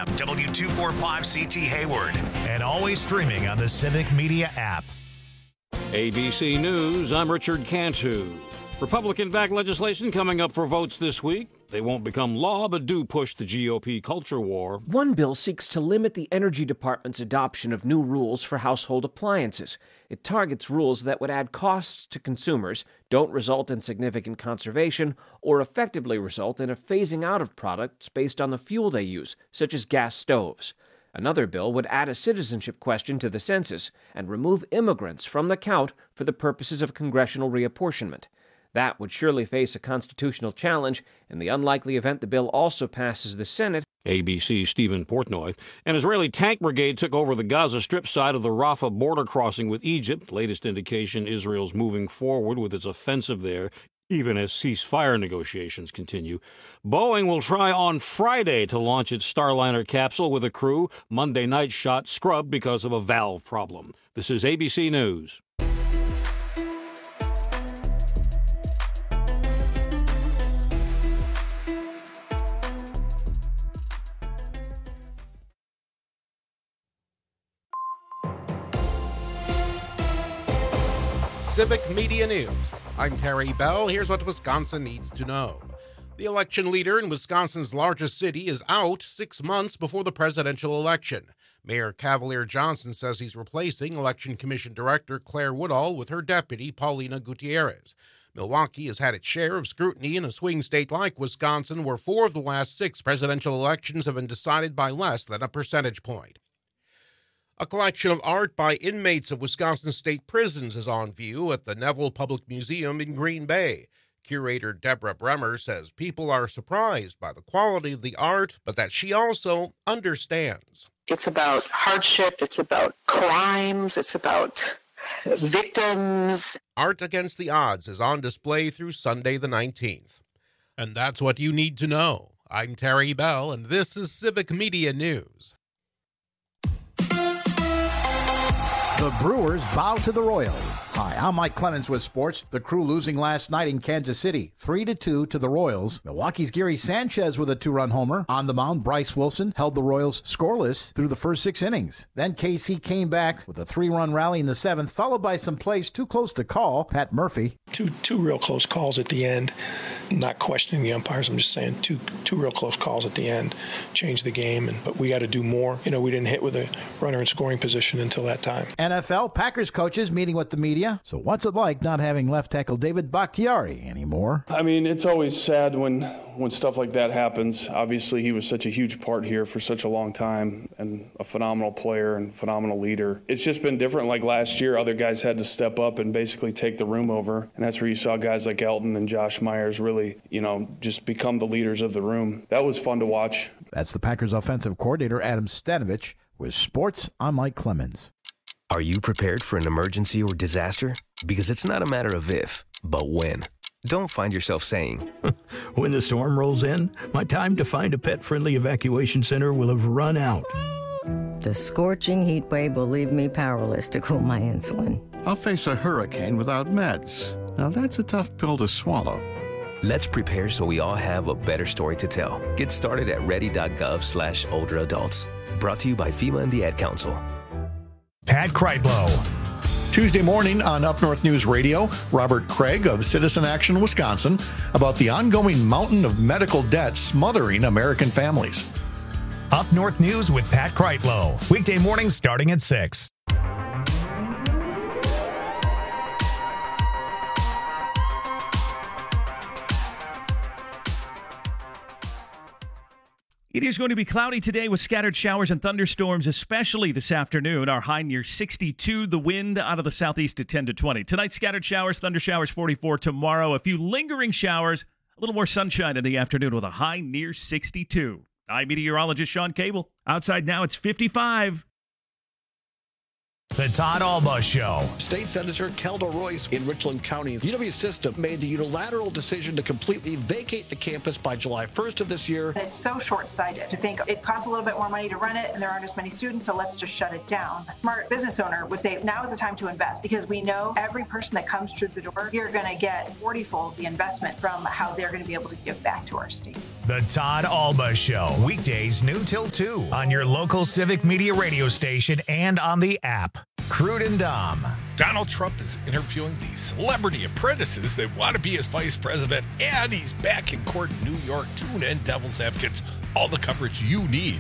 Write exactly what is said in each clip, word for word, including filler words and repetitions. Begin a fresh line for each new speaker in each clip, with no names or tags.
app, W two forty-five C T Hayward, and always streaming on the Civic Media app.
A B C News, I'm Richard Cantu. Republican-backed legislation coming up for votes this week. They won't become law, but do push the G O P culture war.
One bill seeks to limit the Energy Department's adoption of new rules for household appliances. It targets rules that would add costs to consumers, don't result in significant conservation, or effectively result in a phasing out of products based on the fuel they use, such as gas stoves. Another bill would add a citizenship question to the census and remove immigrants from the count for the purposes of congressional reapportionment. That would surely face a constitutional challenge in the unlikely event the bill also passes the Senate.
A B C's Stephen Portnoy. An Israeli tank brigade took over the Gaza Strip side of the Rafah border crossing with Egypt. Latest indication Israel's moving forward with its offensive there, even as ceasefire negotiations continue. Boeing will try on Friday to launch its Starliner capsule with a crew. Monday night shot scrubbed because of a valve problem. This is A B C News.
Civic Media News. I'm Terry Bell. Here's what Wisconsin needs to know. The election leader in Wisconsin's largest city is out six months before the presidential election. Mayor Cavalier Johnson says he's replacing Election Commission Director Claire Woodall with her deputy, Paulina Gutierrez. Milwaukee has had its share of scrutiny in a swing state like Wisconsin, where four of the last six presidential elections have been decided by less than a percentage point. A collection of art by inmates of Wisconsin state prisons is on view at the Neville Public Museum in Green Bay. Curator Deborah Bremer says people are surprised by the quality of the art, but that she also understands.
It's about hardship, it's about crimes, it's about victims.
Art Against the Odds is on display through Sunday the nineteenth. And that's what you need to know. I'm Terry Bell, and this is Civic Media News.
The Brewers bow to the Royals. Hi, I'm Mike Clemens with sports. The Crew losing last night in Kansas City, three to two to the Royals. Milwaukee's Gary Sanchez with a two-run homer. On the mound, Bryce Wilson held the Royals scoreless through the first six innings. Then K C came back with a three-run rally in the seventh, followed by some plays too close to call. Pat Murphy.
Two two real close calls at the end. Not questioning the umpires. I'm just saying two two real close calls at the end changed the game. And but we got to do more. You know, we didn't hit with a runner in scoring position until that time.
N F L Packers coaches meeting with the media. So what's it like not having left tackle David Bakhtiari anymore?
I mean, it's always sad when when stuff like that happens. Obviously, he was such a huge part here for such a long time and a phenomenal player and phenomenal leader. It's just been different. Like last year, other guys had to step up and basically take the room over. And that's where you saw guys like Elton and Josh Myers really, you know, just become the leaders of the room. That was fun to watch.
That's the Packers offensive coordinator, Adam Stanovich. With sports, I'm Mike Clemens.
Are you prepared for an emergency or disaster? Because it's not a matter of if, but when. Don't find yourself saying,
when the storm rolls in, my time to find a pet-friendly evacuation center will have run out.
The scorching heat wave will leave me powerless to cool my insulin.
I'll face a hurricane without meds. Now that's a tough pill to swallow.
Let's prepare so we all have a better story to tell. Get started at ready.gov slash older adults. Brought to you by FEMA and the Ad Council.
Pat Kreitlow.
Tuesday morning on Up North News Radio, Robert Craig of Citizen Action Wisconsin about the ongoing mountain of medical debt smothering American families.
Up North News with Pat Kreitlow. Weekday mornings starting at six.
It is going to be cloudy today with scattered showers and thunderstorms, especially this afternoon. Our high near sixty-two. The wind out of the southeast at ten to twenty. Tonight, scattered showers, thunder showers, forty-four. Tomorrow, a few lingering showers, a little more sunshine in the afternoon with a high near sixty-two. I'm meteorologist Sean Cable. Outside now, it's fifty-five.
The Todd Alba Show.
State Senator Kelda Royce in Richland County. U W System made the unilateral decision to completely vacate the campus by July first of this year.
It's so short-sighted to think it costs a little bit more money to run it and there aren't as many students, so let's just shut it down. A smart business owner would say now is the time to invest because we know every person that comes through the door, you're going to get forty-fold the investment from how they're going to be able to give back to our state.
The Todd Alba Show. Weekdays noon till two on your local Civic Media radio station and on the app. Crude and Dom.
Donald Trump is interviewing the celebrity apprentices that want to be his vice president, and he's back in court in New York. Tune in, Devil's Advocates. All the coverage you need.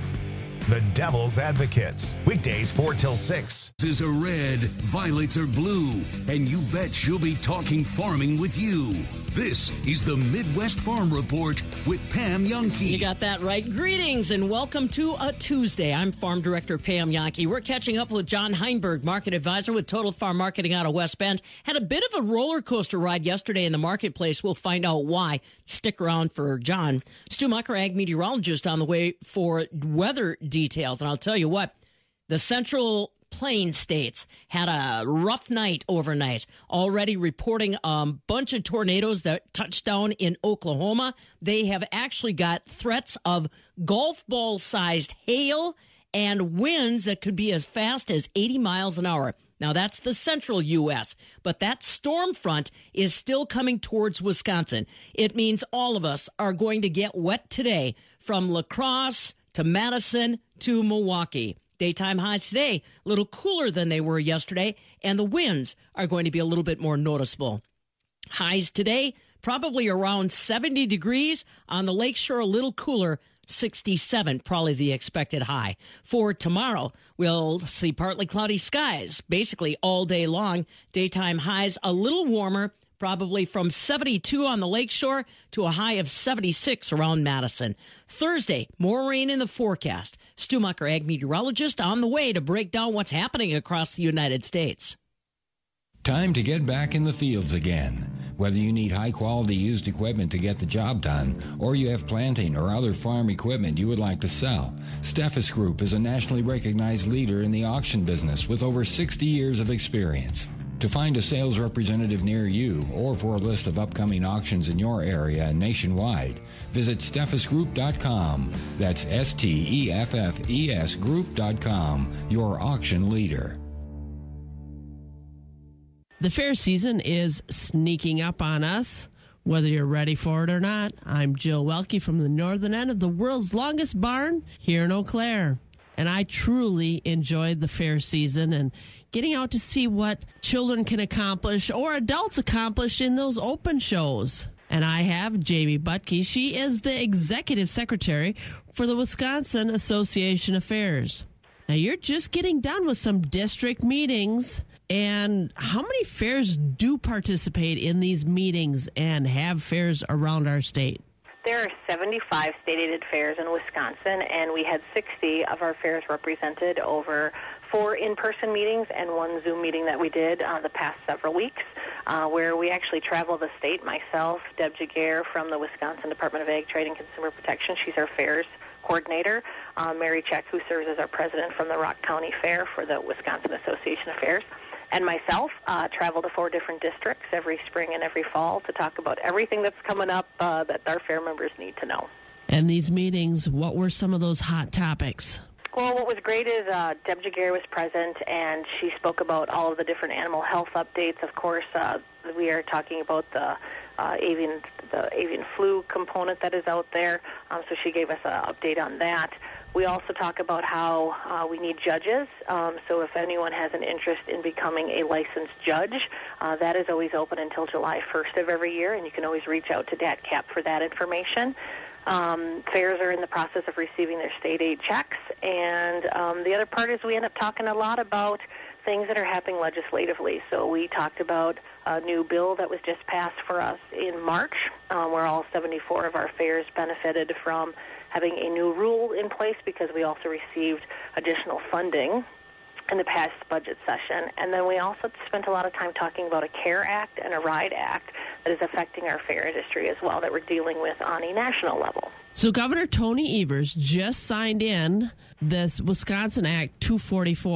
The Devil's Advocates. Weekdays four till six.
Is a red, violets are blue, and you bet she'll be talking farming with you. This is the Midwest Farm Report with Pam Yonke.
You got that right. Greetings and welcome to a Tuesday. I'm Farm Director Pam Yonke. We're catching up with John Heinberg, Market Advisor with Total Farm Marketing out of West Bend. Had a bit of a roller coaster ride yesterday in the marketplace. We'll find out why. Stick around for John. Stu Mucker, Ag Meteorologist, on the way for weather details. And I'll tell you what, the Central Plain states had a rough night overnight, already reporting a bunch of tornadoes that touched down in Oklahoma. They have actually got threats of golf ball sized hail and winds that could be as fast as eighty miles an hour. Now, that's the central U S, but that storm front is still coming towards Wisconsin. It means all of us are going to get wet today, from La Crosse to Madison to Milwaukee. Daytime highs today, a little cooler than they were yesterday, and the winds are going to be a little bit more noticeable. Highs today, probably around seventy degrees. On the lakeshore, a little cooler, sixty-seven, probably the expected high. For tomorrow, we'll see partly cloudy skies, basically all day long. Daytime highs a little warmer, probably from seventy-two on the lakeshore to a high of seventy-six around Madison. Thursday, more rain in the forecast. Stu Mucker, Ag Meteorologist, on the way to break down what's happening across the United States.
Time to get back in the fields again. Whether you need high-quality used equipment to get the job done, or you have planting or other farm equipment you would like to sell, Steffes Group is a nationally recognized leader in the auction business with over sixty years of experience. To find a sales representative near you, or for a list of upcoming auctions in your area and nationwide, visit steffes group dot com. That's S T E F F E S group dot com, your auction leader.
The fair season is sneaking up on us, whether you're ready for it or not. I'm Jill Welke from the northern end of the world's longest barn here in Eau Claire. And I truly enjoyed the fair season and getting out to see what children can accomplish or adults accomplish in those open shows. And I have Jamie Butke. She is the executive secretary for the Wisconsin Association of Fairs. Now, you're just getting done with some district meetings. And how many fairs do participate in these meetings and have fairs around our state?
There are seventy-five state-aided fairs in Wisconsin, and we had sixty of our fairs represented over four in-person meetings and one Zoom meeting that we did uh, the past several weeks, uh, where we actually travel the state. Myself, Deb Jaguar from the Wisconsin Department of Ag, Trade, and Consumer Protection. She's our fairs coordinator. Uh, Mary Check, who serves as our president from the Rock County Fair for the Wisconsin Association of Fairs. And myself uh, travel to four different districts every spring and every fall to talk about everything that's coming up uh, that our fair members need to know.
And these meetings, what were some of those hot topics?
Well, what was great is uh, Deb Jaguar was present, and she spoke about all of the different animal health updates. Of course, uh, we are talking about the uh, avian the avian flu component that is out there, um, so she gave us an update on that. We also talk about how uh, we need judges, um, so if anyone has an interest in becoming a licensed judge, uh, that is always open until July first of every year, and you can always reach out to D A T C A P for that information. Um, fairs are in the process of receiving their state aid checks, and um, the other part is we end up talking a lot about things that are happening legislatively. So we talked about a new bill that was just passed for us in March, um, where all seventy-four of our fairs benefited from having a new rule in place because we also received additional funding in the past budget session. And then we also spent a lot of time talking about a CARE Act and a RIDE Act that is affecting our fair industry as well that we're dealing with on a national level.
So Governor Tony Evers just signed in this Wisconsin Act two forty-four.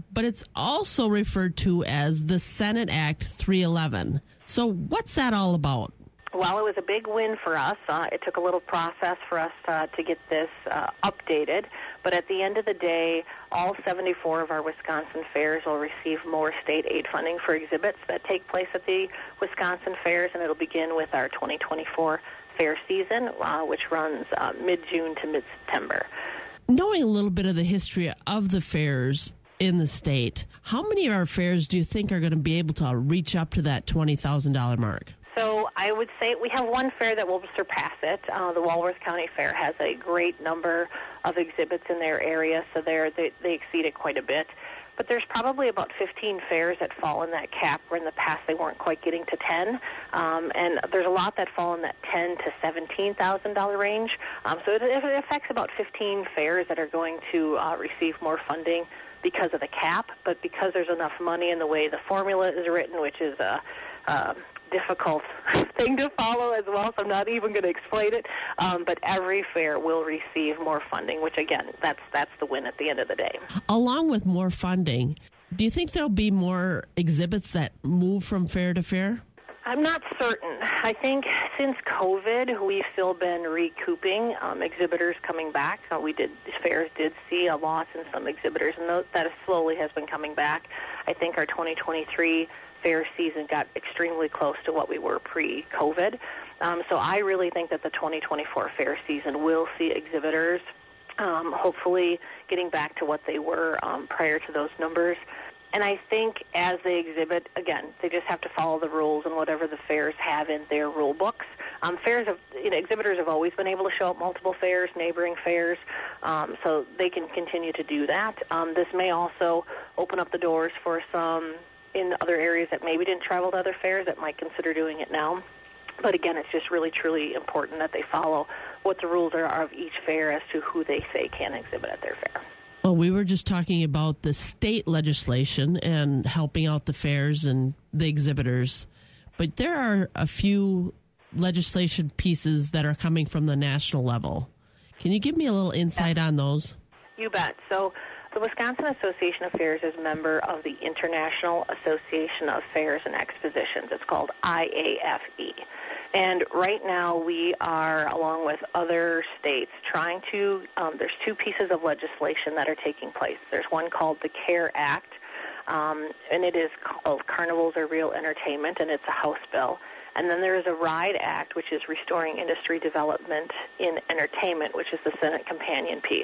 but it's also referred to as the Senate Act three eleven. So what's that all about?
Well, it was a big win for us. Uh, it took a little process for us uh, to get this uh, updated. But at the end of the day, all seventy-four of our Wisconsin fairs will receive more state aid funding for exhibits that take place at the Wisconsin fairs, and it'll begin with our twenty twenty-four fair season, uh, which runs uh, mid-June to mid-September.
Knowing a little bit of the history of the fairs in the state, how many of our fairs do you think are going to be able to reach up to that twenty thousand dollars mark?
So I would say we have one fair that will surpass it. Uh, the Walworth County Fair has a great number of exhibits in their area, so they're, they they exceed it quite a bit. But there's probably about fifteen fairs that fall in that cap, where in the past they weren't quite getting to ten. Um, and there's a lot that fall in that ten to seventeen thousand dollars range. Um, so it, it affects about fifteen fairs that are going to uh, receive more funding because of the cap, but because there's enough money in the way the formula is written, which is a uh, difficult thing to follow as well, so I'm not even going to explain it. Um, but every fair will receive more funding, which, again, that's that's the win at the end of the day.
Along with more funding, do you think there'll be more exhibits that move from fair to fair?
I'm not certain. I think since COVID, we've still been recouping um, exhibitors coming back. Uh, we did fairs did see a loss in some exhibitors, and those, that slowly has been coming back. I think our twenty twenty-three fair season got extremely close to what we were pre-COVID. Um, so I really think that the twenty twenty-four fair season will see exhibitors um, hopefully getting back to what they were um, prior to those numbers. And I think as they exhibit, again, they just have to follow the rules and whatever the fairs have in their rule books. Um, fairs have, you know, exhibitors have always been able to show up multiple fairs, neighboring fairs, um, so they can continue to do that. Um, this may also open up the doors for some in other areas that maybe didn't travel to other fairs that might consider doing it now. But again, it's just really, truly important that they follow what the rules are of each fair as to who they say can exhibit at their fair.
Well, we were just talking about the state legislation and helping out the fairs and the exhibitors, but there are a few legislation pieces that are coming from the national level. Can you give me a little insight on those?
You bet. So the Wisconsin Association of Fairs is a member of the International Association of Fairs and Expositions. It's called I A F E. And right now we are, along with other states, trying to, um, there's two pieces of legislation that are taking place. There's one called the CARE Act, um, and it is called Carnivals Are Real Entertainment, and it's a House bill. And then there is a RIDE Act, which is Restoring Industry Development in Entertainment, which is the Senate companion piece.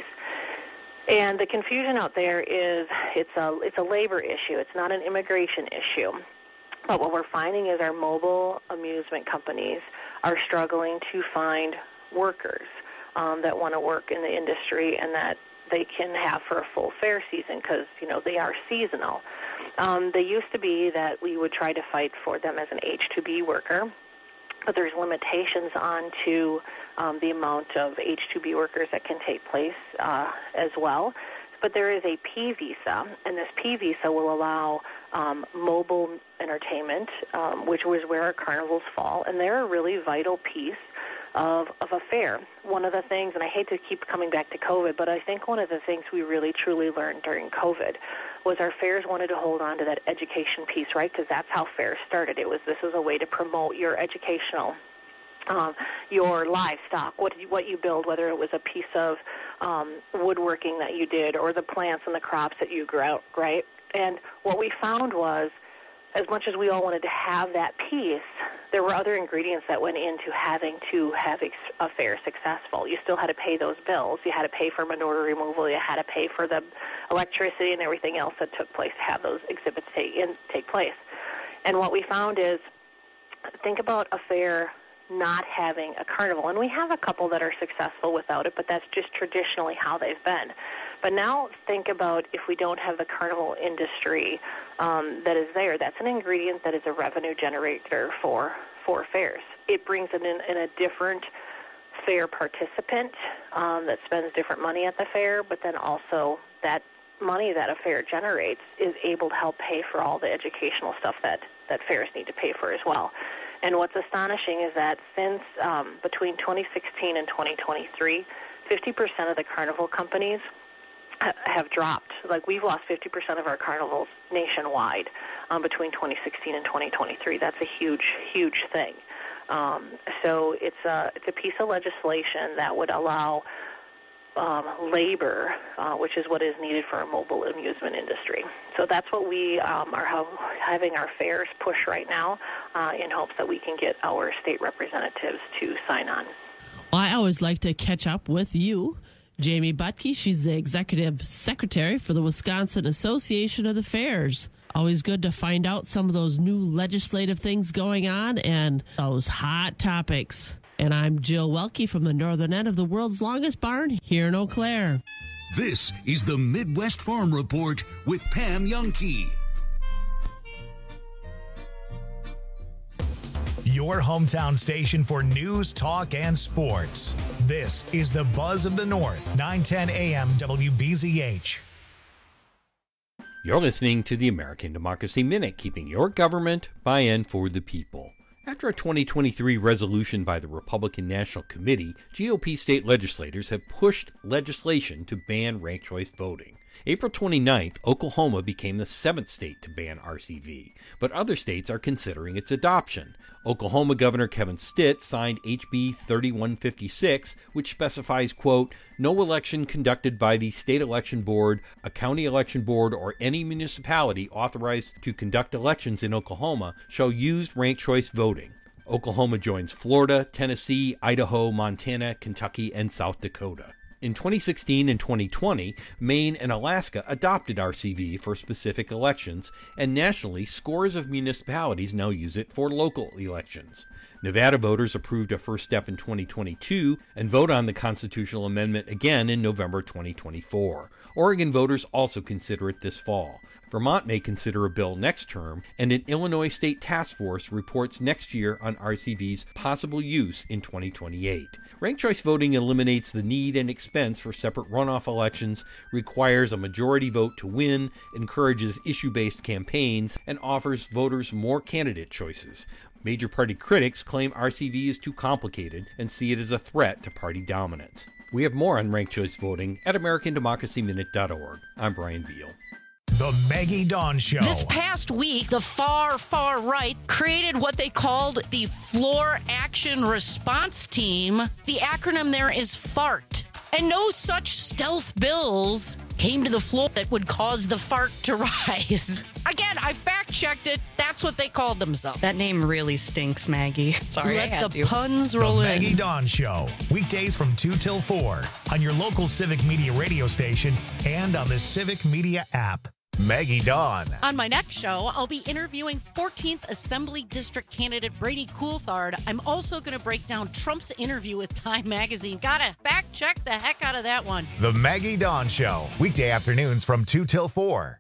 And the confusion out there is it's a it's a labor issue. It's not an immigration issue. But what we're finding is our mobile amusement companies are struggling to find workers um, that want to work in the industry and that they can have for a full fair season because, you know, they are seasonal. Um, they used to be that we would try to fight for them as an H two B worker, but there's limitations on to um, the amount of H two B workers that can take place uh, as well. But there is a P visa, and this P visa will allow um, mobile entertainment, um, which was where our carnivals fall, and they're a really vital piece of, of a fair. One of the things, and I hate to keep coming back to COVID, but I think one of the things we really truly learned during COVID was our fairs wanted to hold on to that education piece, right? Because that's how fairs started. It was this was a way to promote your educational, um, your livestock, what you, what you build, whether it was a piece of um, woodworking that you did or the plants and the crops that you grew out, right? And what we found was, as much as we all wanted to have that piece, there were other ingredients that went into having to have a fair successful. You still had to pay those bills. You had to pay for manure removal. You had to pay for the electricity and everything else that took place to have those exhibits take, in, take place. And what we found is, think about a fair not having a carnival. And we have a couple that are successful without it, but that's just traditionally how they've been. But now think about if we don't have the carnival industry um, that is there. That's an ingredient that is a revenue generator for, for fairs. It brings in, in a different fair participant um, that spends different money at the fair, but then also that money that a fair generates is able to help pay for all the educational stuff that, that fairs need to pay for as well. And what's astonishing is that since um, between twenty sixteen and twenty twenty-three, fifty percent of the carnival companies have dropped. Like, we've lost fifty percent of our carnivals nationwide um, between twenty sixteen and twenty twenty-three. That's a huge, huge thing. Um, so it's a, it's a piece of legislation that would allow um, labor, uh, which is what is needed for a mobile amusement industry. So that's what we um, are ha- having our fairs push right now uh, in hopes that we can get our state representatives to sign on.
Well, I always like to catch up with you, Jamie Butke. She's the executive secretary for the Wisconsin Association of the Fairs. Always good to find out some of those new legislative things going on and those hot topics. And I'm Jill Welke from the northern end of the world's longest barn here in Eau Claire.
This is the Midwest Farm Report with Pam Jahnke.
Your hometown station for news, talk, and sports. This is the Buzz of the North, nine ten A M W B Z H.
You're listening to the American Democracy Minute, keeping your government by and for the people. After a twenty twenty-three resolution by the Republican National Committee, G O P state legislators have pushed legislation to ban ranked choice voting. April twenty-ninth, Oklahoma became the seventh state to ban R C V, but other states are considering its adoption. Oklahoma Governor Kevin Stitt signed H B thirty-one fifty-six, which specifies, quote, no election conducted by the state election board, a county election board, or any municipality authorized to conduct elections in Oklahoma shall use ranked choice voting. Oklahoma joins Florida, Tennessee, Idaho, Montana, Kentucky, and South Dakota. In twenty sixteen and twenty twenty, Maine and Alaska adopted R C V for specific elections, and nationally, scores of municipalities now use it for local elections. Nevada voters approved a first step in twenty twenty-two and vote on the constitutional amendment again in November twenty twenty-four. Oregon voters also consider it this fall. Vermont may consider a bill next term, and an Illinois state task force reports next year on R C V's possible use in twenty twenty-eight. Ranked choice voting eliminates the need and expense for separate runoff elections, requires a majority vote to win, encourages issue-based campaigns, and offers voters more candidate choices. Major party critics claim R C V is too complicated and see it as a threat to party dominance. We have more on ranked choice voting at American Democracy Minute dot org. I'm Brian Beal.
The Maggie Dawn Show.
This past week, the far, far right created what they called the Floor Action Response Team. The acronym there is FART. And no such stealth bills came to the floor that would cause the fart to rise. Again, I fact-checked it. That's what they called themselves.
That name really stinks, Maggie. Sorry,
Let
I had
the
to.
puns roll
the
in.
Maggie Dawn Show. Weekdays from two till four on your local Civic Media radio station and on the Civic Media app. Maggie Dawn.
On my next show, I'll be interviewing fourteenth Assembly District candidate Brady Coulthard. I'm also going to break down Trump's interview with Time Magazine. Gotta fact check the heck out of that one.
The Maggie Dawn Show. Weekday afternoons from two till four.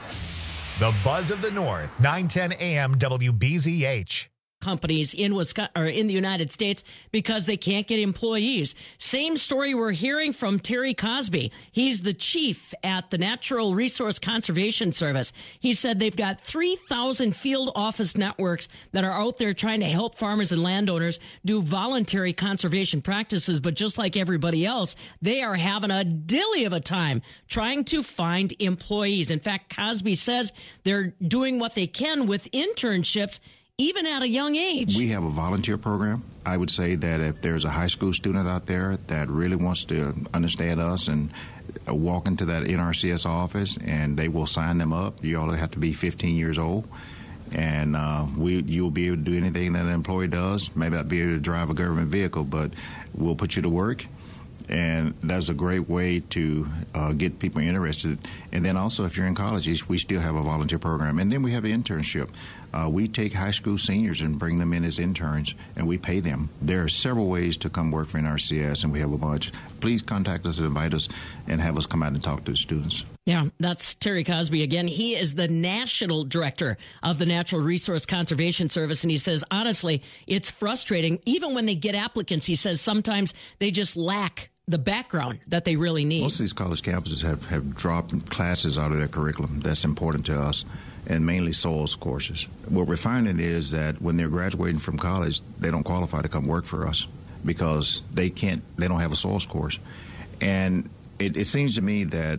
The Buzz of the North, nine ten A M W B Z H.
Companies in Wisconsin or in the United States because they can't get employees. Same story we're hearing from Terry Cosby. He's the chief at the Natural Resource Conservation Service. He said they've got three thousand field office networks that are out there trying to help farmers and landowners do voluntary conservation practices. But just like everybody else, they are having a dilly of a time trying to find employees. In fact, Cosby says they're doing what they can with internships even at a young age.
We have a volunteer program. I would say that if there's a high school student out there that really wants to understand us and walk into that N R C S office, and they will sign them up. You all have to be fifteen years old, and uh, we you'll be able to do anything that an employee does. Maybe not be able to drive a government vehicle, but we'll put you to work. And that's a great way to uh, get people interested. And then also, if you're in colleges, we still have a volunteer program. And then we have an internship. Uh, we take high school seniors and bring them in as interns, and we pay them. There are several ways to come work for N R C S, and we have a bunch. Please contact us and invite us and have us come out and talk to the students.
Yeah, that's Terry Cosby again. He is the national director of the Natural Resource Conservation Service, and he says, honestly, it's frustrating. Even when they get applicants, he says sometimes they just lack the background that they really need.
Most of these college campuses have, have dropped classes out of their curriculum that's important to us, and mainly soils courses. What we're finding is that when they're graduating from college, they don't qualify to come work for us because they can't, they don't have a soils course. And it, it seems to me that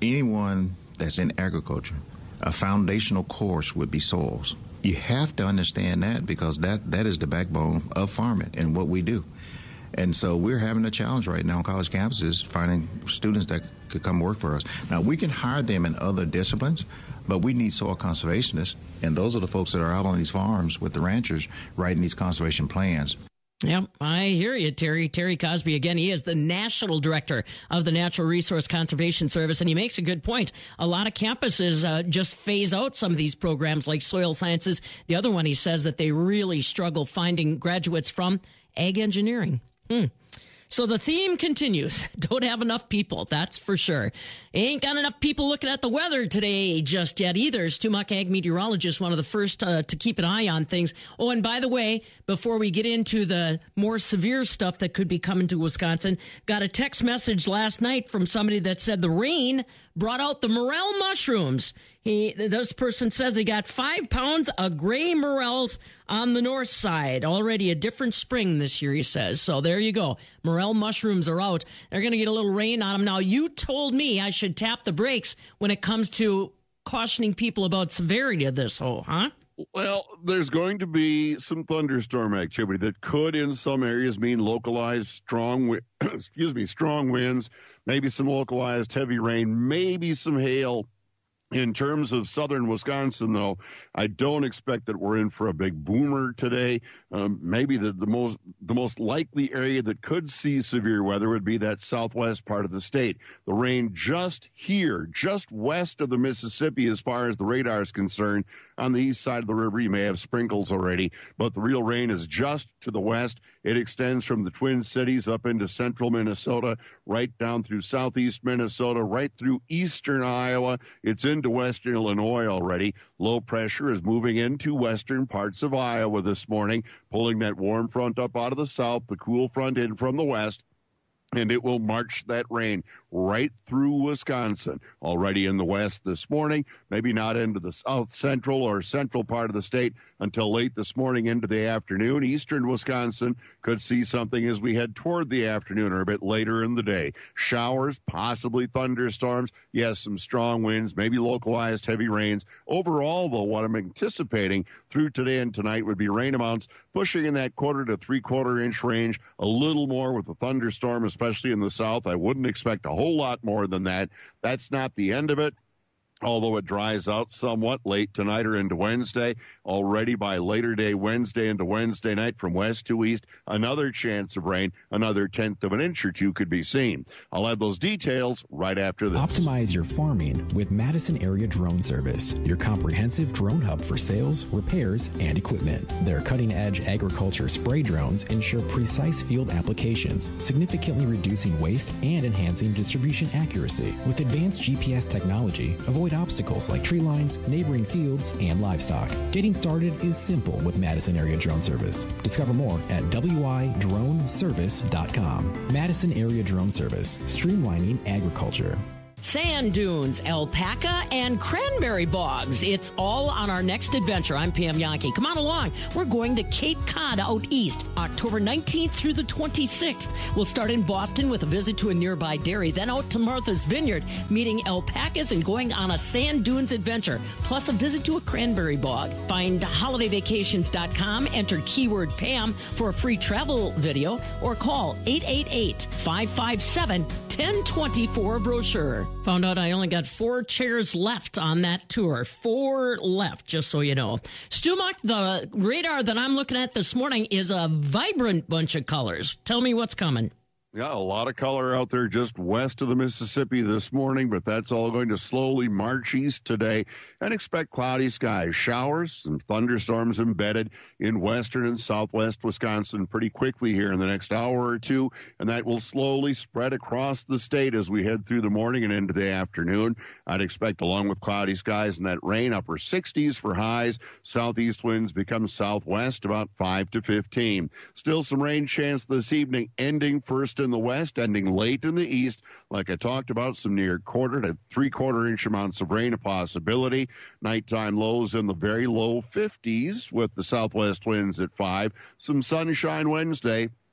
anyone that's in agriculture, a foundational course would be soils. You have to understand that because that, that is the backbone of farming and what we do. And so we're having a challenge right now on college campuses finding students that could come work for us. Now, we can hire them in other disciplines, but we need soil conservationists, and those are the folks that are out on these farms with the ranchers writing these conservation plans.
Yep, I hear you, Terry. Terry Cosby, again, he is the national director of the Natural Resource Conservation Service, and he makes a good point. A lot of campuses uh, just phase out some of these programs like soil sciences. The other one, he says that they really struggle finding graduates from ag engineering. Hmm. So the theme continues. Don't have enough people, that's for sure. Ain't got enough people looking at the weather today just yet either. Stu Muck, ag meteorologist, one of the first uh, to keep an eye on things. Oh, and by the way, before we get into the more severe stuff that could be coming to Wisconsin, got a text message last night from somebody that said the rain brought out the morel mushrooms. He, this person says he got five pounds of gray morels on the north side. Already a different spring this year, he says. So there you go. Morel mushrooms are out. They're going to get a little rain on them. Now, you told me I should tap the brakes when it comes to cautioning people about severity of this whole, huh?
Well, there's going to be some thunderstorm activity that could, in some areas, mean localized strong, excuse me, strong winds, maybe some localized heavy rain, maybe some hail. In terms of southern Wisconsin, though, I don't expect that we're in for a big boomer today. Um, maybe the, the most the most likely area that could see severe weather would be that southwest part of the state. The rain just here, just west of the Mississippi, as far as the radar is concerned. On the east side of the river, you may have sprinkles already, but the real rain is just to the west. It extends from the Twin Cities up into central Minnesota, right down through southeast Minnesota, right through eastern Iowa. It's into western Illinois already. Low pressure is moving into western parts of Iowa this morning, pulling that warm front up out of the south, the cool front in from the west. And it will march that rain right through Wisconsin. Already in the west this morning, maybe not into the south central or central part of the state until late this morning into the afternoon. Eastern Wisconsin could see something as we head toward the afternoon or a bit later in the day. Showers, possibly thunderstorms. Yes, some strong winds, maybe localized heavy rains. Overall, though, what I'm anticipating through today and tonight would be rain amounts pushing in that quarter to three-quarter inch range, a little more with the thunderstorm, especially in the south. I wouldn't expect a whole lot more than that. That's not the end of it. Although it dries out somewhat late tonight or into Wednesday, already by later day Wednesday into Wednesday night from west to east, another chance of rain, another tenth of an inch or two could be seen. I'll have those details right after this.
Optimize your farming with Madison Area Drone Service, your comprehensive drone hub for sales, repairs, and equipment. Their cutting-edge agriculture spray drones ensure precise field applications, significantly reducing waste and enhancing distribution accuracy. With advanced G P S technology, avoid obstacles like tree lines, neighboring fields, and livestock. Getting started is simple with Madison Area Drone Service. Discover more at w i drone service dot com. Madison Area Drone Service, streamlining agriculture.
Sand dunes, alpaca, and cranberry bogs. It's all on our next adventure. I'm Pam Yankee. Come on along. We're going to Cape Cod out east, October nineteenth through the twenty-sixth. We'll start in Boston with a visit to a nearby dairy, then out to Martha's Vineyard, meeting alpacas and going on a sand dunes adventure, plus a visit to a cranberry bog. Find holiday vacations dot com, enter keyword Pam for a free travel video, or call eight eight eight, five five seven, one zero two zero for a brochure. Found out I only got four chairs left on that tour. Four left, just so you know. Stu Muck, the radar that I'm looking at this morning is a vibrant bunch of colors. Tell me what's coming.
Yeah, a lot of color out there just west of the Mississippi this morning, but that's all going to slowly march east today, and expect cloudy skies, showers, and thunderstorms embedded in western and southwest Wisconsin pretty quickly here in the next hour or two, and that will slowly spread across the state as we head through the morning and into the afternoon. I'd expect, along with cloudy skies and that rain, upper sixties for highs. Southeast winds become southwest about five to fifteen. Still some rain chance this evening, ending first in the west, ending late in the east. Like I talked about, some near quarter to three-quarter inch amounts of rain a possibility. Nighttime lows in the very low fifties with the southwest winds at five. Some sunshine Wednesday.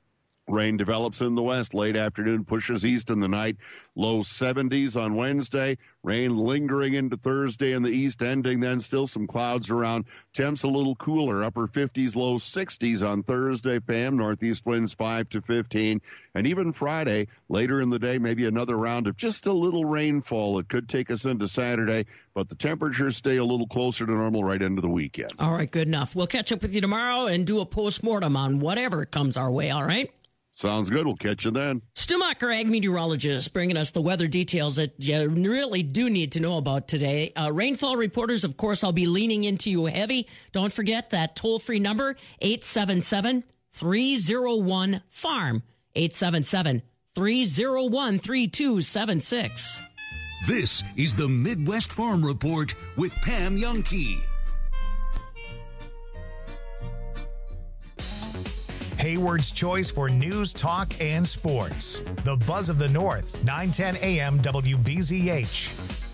Rain develops in the west. Late afternoon pushes east in the night. Low seventies on Wednesday. Rain lingering into Thursday in the east, ending then still some clouds around. Temps a little cooler. Upper fifties, low sixties on Thursday, Pam. Northeast winds five to fifteen. And even Friday, later in the day, maybe another round of just a little rainfall. It could take us into Saturday, but the temperatures stay a little closer to normal right into the weekend.
All right, good enough. We'll catch up with you tomorrow and do a postmortem on whatever comes our way, all right?
Sounds good. We'll catch you then.
Stu Macher, ag meteorologist, bringing us the weather details that you really do need to know about today. Uh, rainfall reporters, of course, I'll be leaning into you heavy. Don't forget that toll-free number, eight seven seven, three oh one, farm, eight seven seven, three oh one, three two seven six.
This is the Midwest Farm Report with Pam Jahnke.
Hayward's choice for news, talk, and sports. The Buzz of the North, nine ten A M W B Z H.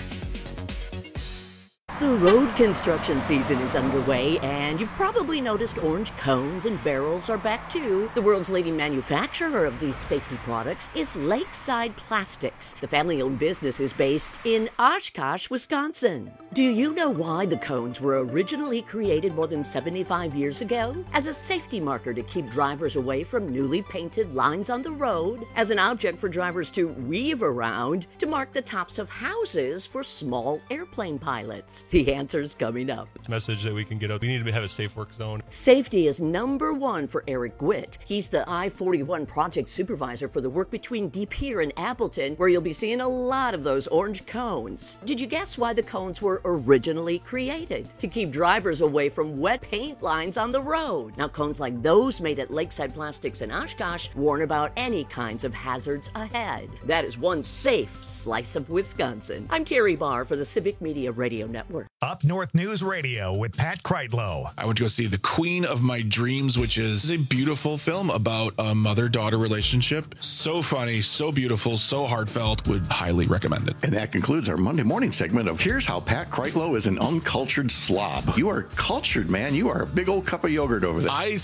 The road construction season is underway, and you've probably noticed orange cones and barrels are back too. The world's leading manufacturer of these safety products is Lakeside Plastics. The family-owned business is based in Oshkosh, Wisconsin. Do you know why the cones were originally created more than seventy-five years ago? As a safety marker to keep drivers away from newly painted lines on the road, as an object for drivers to weave around, to mark the tops of houses for small airplane pilots. The answer's coming up.
Message that we can get out. We need to have a safe work zone.
Safety is number one for Eric Gwitt. He's the I forty-one project supervisor for the work between De Pere and Appleton, where you'll be seeing a lot of those orange cones. Did you guess why the cones were originally created? To keep drivers away from wet paint lines on the road. Now, cones like those made at Lakeside Plastics in Oshkosh warn about any kinds of hazards ahead. That is one safe slice of Wisconsin. I'm Terry Barr for the Civic Media Radio Network.
Up North News Radio with Pat Kreitlow.
I went to go see The Queen of My Dreams, which is a beautiful film about a mother-daughter relationship. So funny, so beautiful, so heartfelt. Would highly recommend it.
And that concludes our Monday morning segment of Here's How Pat Kreitlow is an Uncultured Slob. You are cultured, man. You are a big old cup of yogurt over there.
I...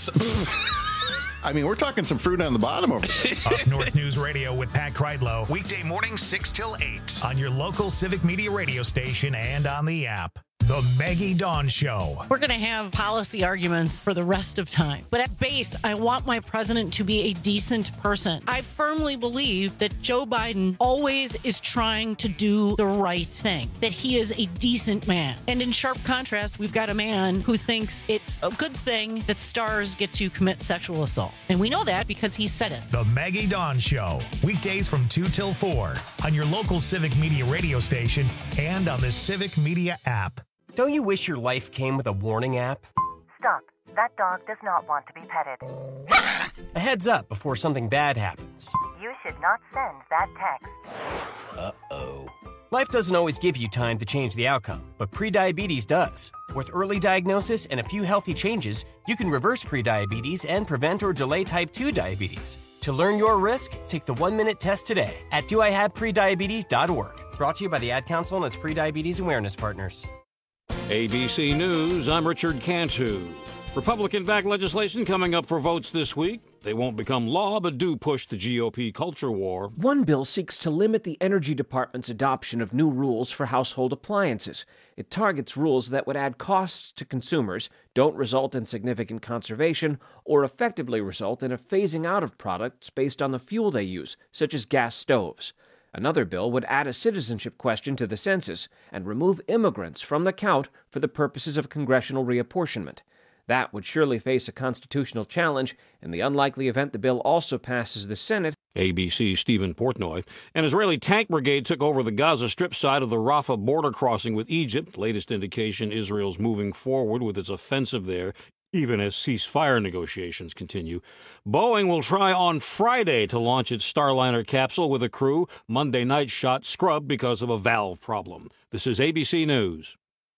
I mean, we're talking some fruit on the bottom over there.
Up North News Radio with Pat Kreitlow. Weekday mornings six till eight on your local Civic Media radio station and on the app. The Maggie Dawn Show.
We're going to have policy arguments for the rest of time. But at base, I want my president to be a decent person. I firmly believe that Joe Biden always is trying to do the right thing, that he is a decent man. And in sharp contrast, we've got a man who thinks it's a good thing that stars get to commit sexual assault. And we know that because he said it.
The Maggie Dawn Show. Weekdays from two till four on your local Civic Media radio station and on the Civic Media app.
Don't you wish your life came with a warning app?
Stop. That dog does not want to be petted.
A heads up before something bad happens.
You should not send that text.
Uh-oh. Life doesn't always give you time to change the outcome, but prediabetes does. With early diagnosis and a few healthy changes, you can reverse prediabetes and prevent or delay type two diabetes. To learn your risk, take the one-minute test today at do I have prediabetes dot org. Brought to you by the Ad Council and its Prediabetes Awareness Partners.
A B C News, I'm Richard Cantu. Republican-backed legislation coming up for votes this week. They won't become law, but do push the G O P culture war.
One bill seeks to limit the Energy Department's adoption of new rules for household appliances. It targets rules that would add costs to consumers, don't result in significant conservation, or effectively result in a phasing out of products based on the fuel they use, such as gas stoves. Another bill would add a citizenship question to the census and remove immigrants from the count for the purposes of congressional reapportionment. That would surely face a constitutional challenge in the unlikely event the bill also passes the Senate.
A B C's Stephen Portnoy. An Israeli tank brigade took over the Gaza Strip side of the Rafah border crossing with Egypt. Latest indication Israel's moving forward with its offensive there, even as ceasefire negotiations continue. Boeing will try on Friday to launch its Starliner capsule with a crew. Monday night shot scrubbed because of a valve problem. This is A B C News.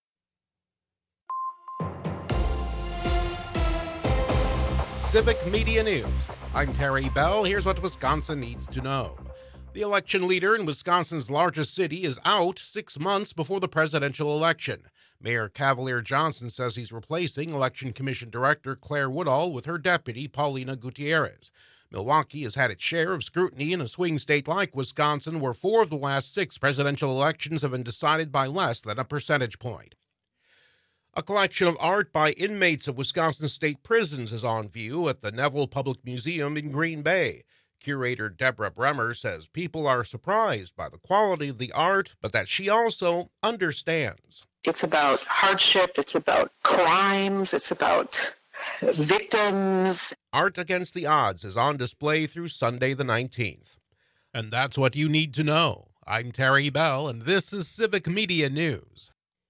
Civic Media News. I'm Terry Bell. Here's what Wisconsin needs to know. The election leader in Wisconsin's largest city is out six months before the presidential election. Mayor Cavalier Johnson says he's replacing Election Commission Director Claire Woodall with her deputy, Paulina Gutierrez. Milwaukee has had its share of scrutiny in a swing state like Wisconsin, where four of the last six presidential elections have been decided by less than a percentage point. A collection of art by inmates of Wisconsin state prisons is on view at the Neville Public Museum in Green Bay. Curator Deborah Bremer says people are surprised by the quality of the art, but that she also understands.
It's about hardship, it's about crimes, it's about victims.
Art Against the Odds is on display through Sunday the nineteenth. And that's what you need to know. I'm Terry Bell, and this is Civic Media News.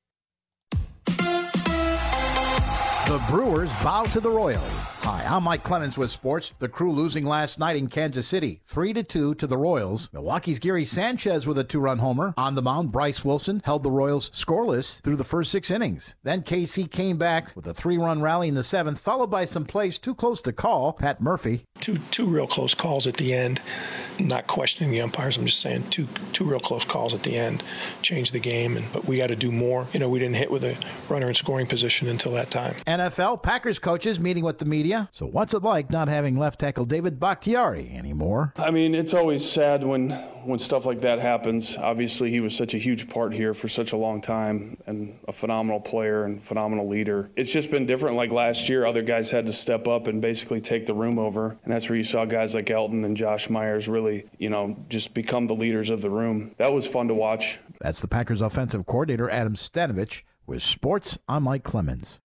The Brewers bow to the Royals. Hi, I'm Mike Clemens with sports. The Crew losing last night in Kansas City, three to two to the Royals. Milwaukee's Gary Sanchez with a two-run homer. On the mound, Bryce Wilson held the Royals scoreless through the first six innings. Then K C came back with a three-run rally in the seventh, followed by some plays too close to call. Pat Murphy.
Two two real close calls at the end. Not questioning the umpires. I'm just saying two two real close calls at the end changed the game. And but we got to do more. You know, we didn't hit with a runner in scoring position until that time.
N F L Packers coaches meeting with the media. So what's it like not having left tackle David Bakhtiari anymore?
I mean, it's always sad when when stuff like that happens. Obviously, he was such a huge part here for such a long time and a phenomenal player and phenomenal leader. It's just been different. Like last year, other guys had to step up and basically take the room over. And that's where you saw guys like Elton and Josh Myers really, you know, just become the leaders of the room. That was fun to watch.
That's the Packers offensive coordinator, Adam Stanovich, with sports. I'm Mike Clemens.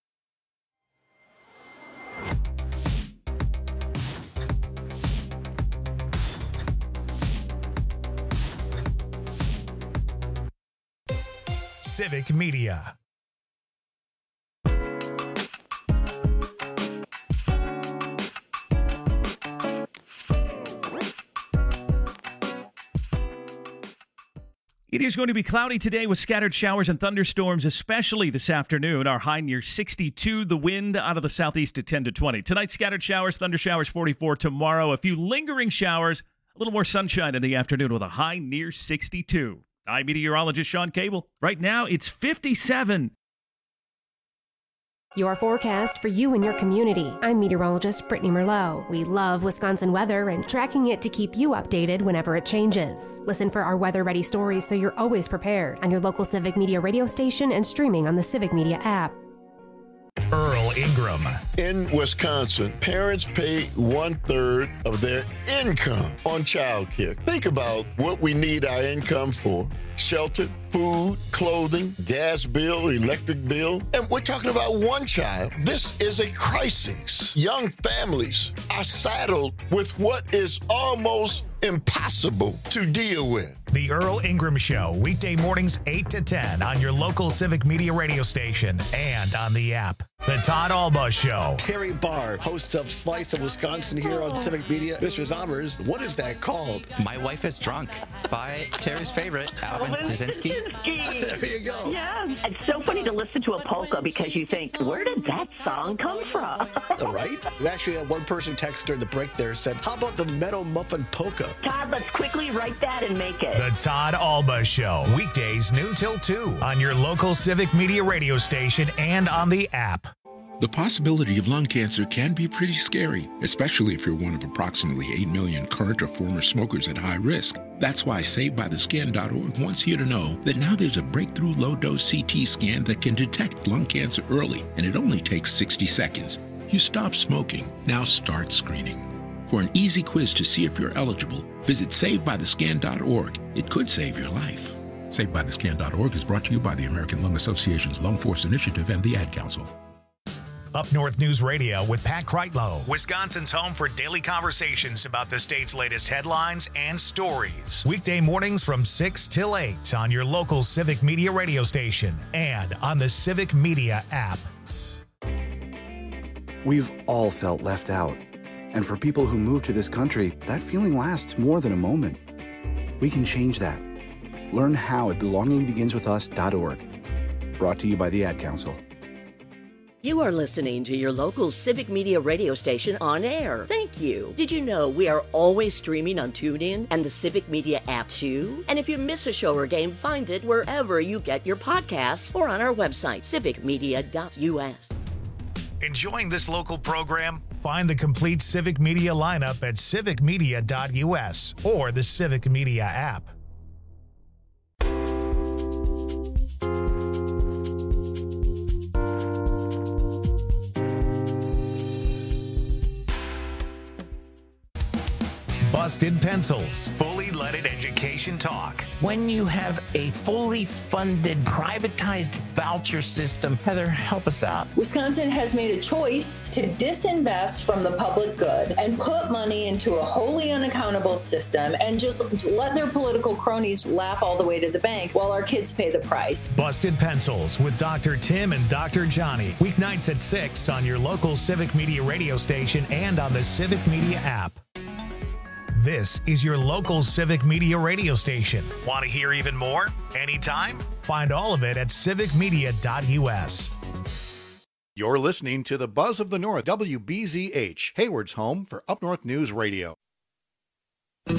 Civic Media.
It is going to be cloudy today with scattered showers and thunderstorms, especially this afternoon. Our high near sixty-two, the wind out of the southeast at ten to twenty. Tonight, scattered showers, thunder showers forty-four. Tomorrow, a few lingering showers, a little more sunshine in the afternoon with a high near sixty-two. I'm meteorologist Sean Cable. Right now, it's fifty-seven.
Your forecast for you and your community. I'm meteorologist Brittany Merlot. We love Wisconsin weather and tracking it to keep you updated whenever it changes. Listen for our weather-ready stories so you're always prepared on your local Civic Media radio station and streaming on the Civic Media app.
Earl Ingram.
In Wisconsin, parents pay one-third of their income on child care. Think about what we need our income for. Shelter, food, clothing, gas bill, electric bill. And we're talking about one child. This is a crisis. Young families are saddled with what is almost impossible to deal with.
The Earl Ingram Show, weekday mornings eight to ten on your local Civic Media radio station and on the app. The Todd Alba Show.
Terry Barr, host of Slice of Wisconsin here on Civic Media. Mister Zommers, what is that called?
My Wife is Drunk by Terry's favorite, Alvin Stasinski.
There you go.
Yeah. It's so funny to listen to a polka because you think, where did that song come from?
Right? We actually had one person text during the break there said, how about the Meadow Muffin Polka?
Todd, let's quickly write that and make it.
The Todd Alba Show, weekdays noon till two on your local Civic Media radio station and on the app.
The possibility of lung cancer can be pretty scary, especially if you're one of approximately eight million current or former smokers at high risk. That's why Saved By The Skin dot org wants you to know that now there's a breakthrough low-dose C T scan that can detect lung cancer early, and it only takes sixty seconds. You stop smoking, now start screening. For an easy quiz to see if you're eligible, visit Saved By The Skin dot org. It could save your life. Saved By The Skin dot org is brought to you by the American Lung Association's Lung Force Initiative and the Ad Council.
Up North News Radio with Pat Kreitlow, Wisconsin's home for daily conversations about the state's latest headlines and stories. Weekday mornings from six till eight on your local Civic Media radio station and on the Civic Media app.
We've all felt left out. And for people who move to this country, that feeling lasts more than a moment. We can change that. Learn how at belonging begins with us dot org. Brought to you by the Ad Council.
You are listening to your local Civic Media radio station on air. Thank you. Did you know we are always streaming on TuneIn and the Civic Media app too? And if you miss a show or game, find it wherever you get your podcasts or on our website, civic media dot u s.
Enjoying this local program? Find the complete Civic Media lineup at civic media dot u s or the Civic Media app. Busted Pencils, fully leaded education talk.
When you have a fully funded, privatized voucher system, Heather, help us out.
Wisconsin has made a choice to disinvest from the public good and put money into a wholly unaccountable system and just let their political cronies laugh all the way to the bank while our kids pay the price.
Busted Pencils with Doctor Tim and Doctor Johnny. Weeknights at six on your local Civic Media radio station and on the Civic Media app. This is your local Civic Media radio station. Want to hear even more? Anytime? Find all of it at civic media dot u s.
You're listening to the Buzz of the North, W B Z H, Hayward's home for Up North News Radio.
You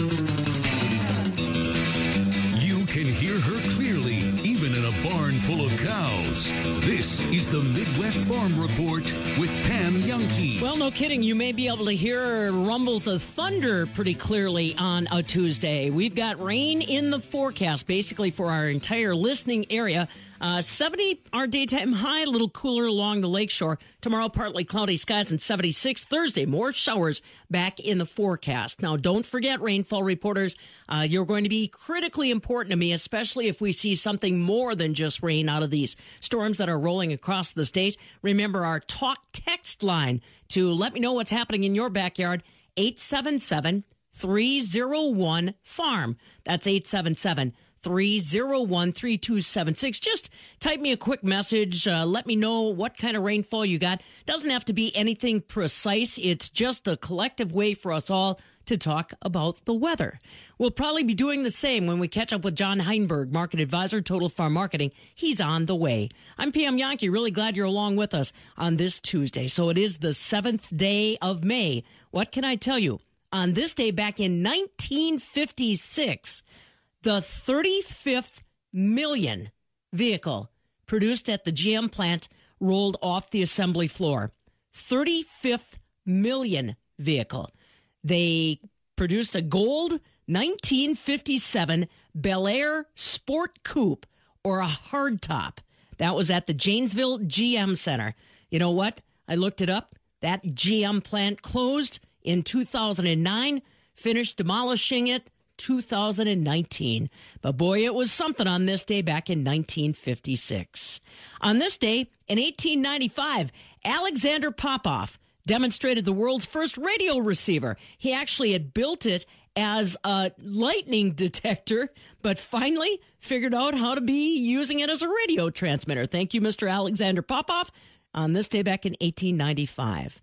can hear her clearly, even in a barn full of cows. This is the Midwest Farm Report with Pam Youngkey.
Well, no kidding. You may be able to hear rumbles of thunder pretty clearly on a Tuesday. We've got rain in the forecast, basically for our entire listening area. Uh, seventy, our daytime high, a little cooler along the lakeshore. Tomorrow, partly cloudy skies and seventy-six. Thursday, more showers back in the forecast. Now, don't forget, rainfall reporters, uh, you're going to be critically important to me, especially if we see something more than just rain out of these storms that are rolling across the state. Remember our talk text line to let me know what's happening in your backyard, eight seven seven, three oh one, farm. That's eight seven seven, three oh one, three two seven six. Just type me a quick message. Uh, let me know what kind of rainfall you got. Doesn't have to be anything precise. It's just a collective way for us all to talk about the weather. We'll probably be doing the same when we catch up with John Heinberg, Market Advisor, Total Farm Marketing. He's on the way. I'm Pam Youngkey. Really glad you're along with us on this Tuesday. So it is the seventh day of May. What can I tell you? On this day back in nineteen fifty-six, the thirty-fifth million vehicle produced at the G M plant rolled off the assembly floor. thirty-fifth million vehicle. They produced a gold nineteen fifty-seven Bel Air Sport Coupe, or a hardtop. That was at the Janesville G M Center. You know what? I looked it up. That G M plant closed in two thousand nine, finished demolishing it two thousand nineteen. But boy, it was something on this day back in nineteen fifty-six. On this day in eighteen ninety-five, Alexander Popov demonstrated the world's first radio receiver. He actually had built it as a lightning detector, but finally figured out how to be using it as a radio transmitter. Thank you, Mister Alexander Popov, on this day back in eighteen ninety-five.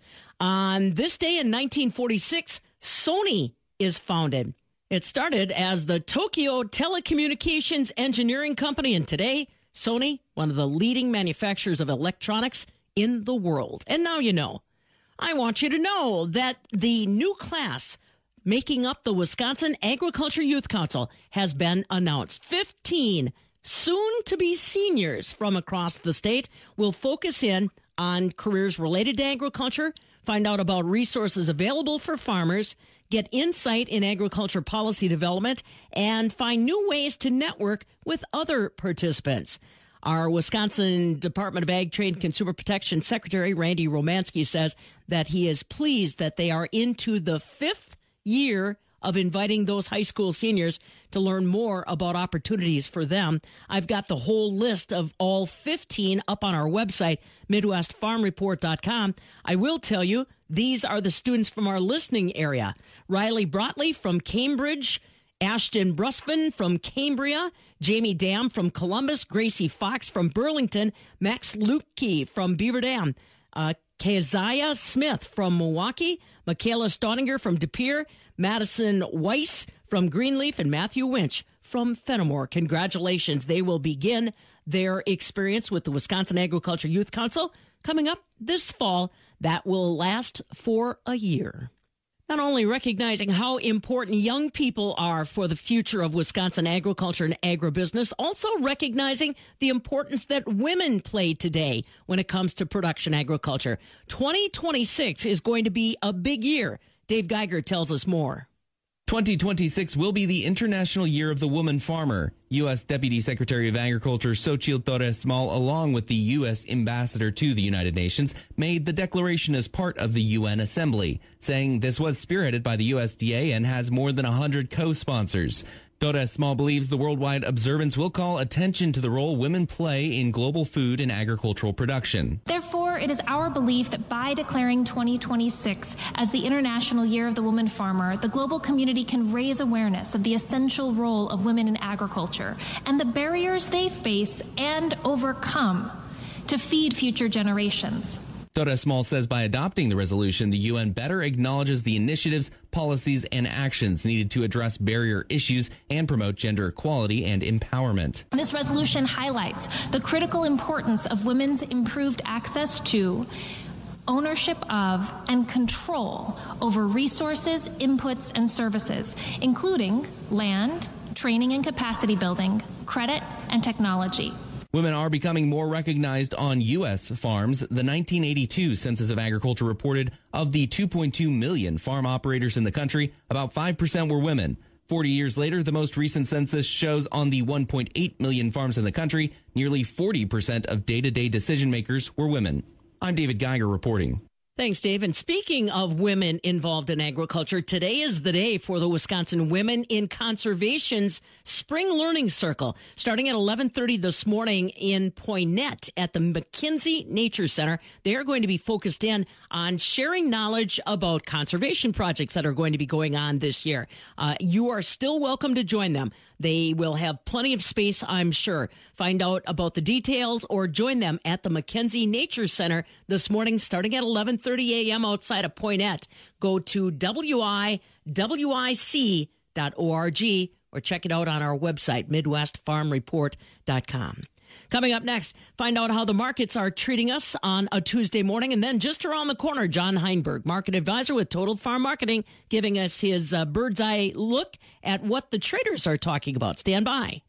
On this day in nineteen forty-six, Sony is founded. It started as the Tokyo Telecommunications Engineering Company, and today, Sony, one of the leading manufacturers of electronics in the world. And now you know. I want you to know that the new class making up the Wisconsin Agriculture Youth Council has been announced. fifteen soon-to-be seniors from across the state will focus in on careers related to agriculture, find out about resources available for farmers, get insight in agriculture policy development, and find new ways to network with other participants. Our Wisconsin Department of Ag, Trade, and Consumer Protection Secretary, Randy Romansky, says that he is pleased that they are into the fifth year of inviting those high school seniors to learn more about opportunities for them. I've got the whole list of all fifteen up on our website, midwest farm report dot com. I will tell you, these are the students from our listening area. Riley Brotley from Cambridge, Ashton Brusvin from Cambria, Jamie Dam from Columbus, Gracie Fox from Burlington, Max Lukey from Beaver Dam, uh, Keziah Smith from Milwaukee, Michaela Staudinger from De Pere, Madison Weiss from Greenleaf, and Matthew Winch from Fenimore. Congratulations. They will begin their experience with the Wisconsin Agriculture Youth Council coming up this fall. That will last for a year. Not only recognizing how important young people are for the future of Wisconsin agriculture and agribusiness, also recognizing the importance that women play today when it comes to production agriculture. twenty twenty-six is going to be a big year. Dave Geiger tells us more.
twenty twenty-six will be the International Year of the Woman Farmer. U S. Deputy Secretary of Agriculture Xochitl Torres-Small, along with the U S. Ambassador to the United Nations, made the declaration as part of the U N Assembly, saying this was spearheaded by the U S D A and has more than one hundred co-sponsors. Torres-Small believes the worldwide observance will call attention to the role women play in global food and agricultural production.
Therefore, it is our belief that by declaring twenty twenty-six as the International Year of the Woman Farmer, the global community can raise awareness of the essential role of women in agriculture and the barriers they face and overcome to feed future generations.
Torres-Small says by adopting the resolution, the U N better acknowledges the initiatives, policies, and actions needed to address barrier issues and promote gender equality and empowerment.
This resolution highlights the critical importance of women's improved access to, ownership of, and control over resources, inputs, and services, including land, training and capacity building, credit, and technology.
Women are becoming more recognized on U S farms. The nineteen eighty-two Census of Agriculture reported of the two point two million farm operators in the country, about five percent were women. forty years later, the most recent census shows on the one point eight million farms in the country, nearly forty percent of day-to-day decision makers were women. I'm David Geiger reporting.
Thanks, Dave. And speaking of women involved in agriculture, today is the day for the Wisconsin Women in Conservation's Spring Learning Circle, starting at eleven thirty this morning in Poynette at the McKenzie Nature Center. They are going to be focused in on sharing knowledge about conservation projects that are going to be going on this year. Uh, you are still welcome to join them. They will have plenty of space, I'm sure. Find out about the details or join them at the McKenzie Nature Center this morning, starting at eleven thirty a.m. outside of Poynette. Go to W I W I C dot org or check it out on our website, Midwest Farm Report dot com. Coming up next, find out how the markets are treating us on a Tuesday morning. And then just around the corner, John Heinberg, market advisor with Total Farm Marketing, giving us his uh, bird's eye look at what the traders are talking about. Stand by.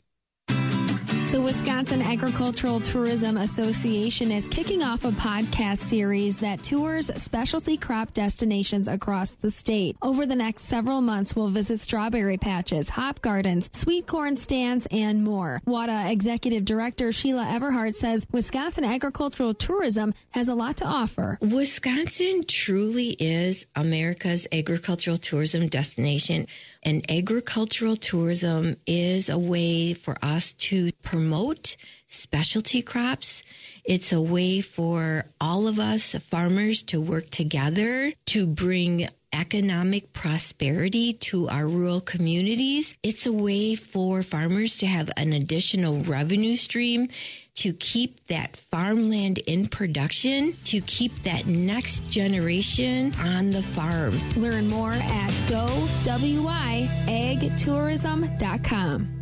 The Wisconsin Agricultural Tourism Association is kicking off a podcast series that tours specialty crop destinations across the state. Over the next several months, we'll visit strawberry patches, hop gardens, sweet corn stands, and more. W A D A Executive Director Sheila Everhart says Wisconsin agricultural tourism has a lot to offer.
Wisconsin truly is America's agricultural tourism destination. And agricultural tourism is a way for us to promote specialty crops. It's a way for all of us farmers to work together to bring economic prosperity to our rural communities. It's a way for farmers to have an additional revenue stream to keep that farmland in production, to keep that next generation on the farm.
Learn more at go w i ag tourism dot com.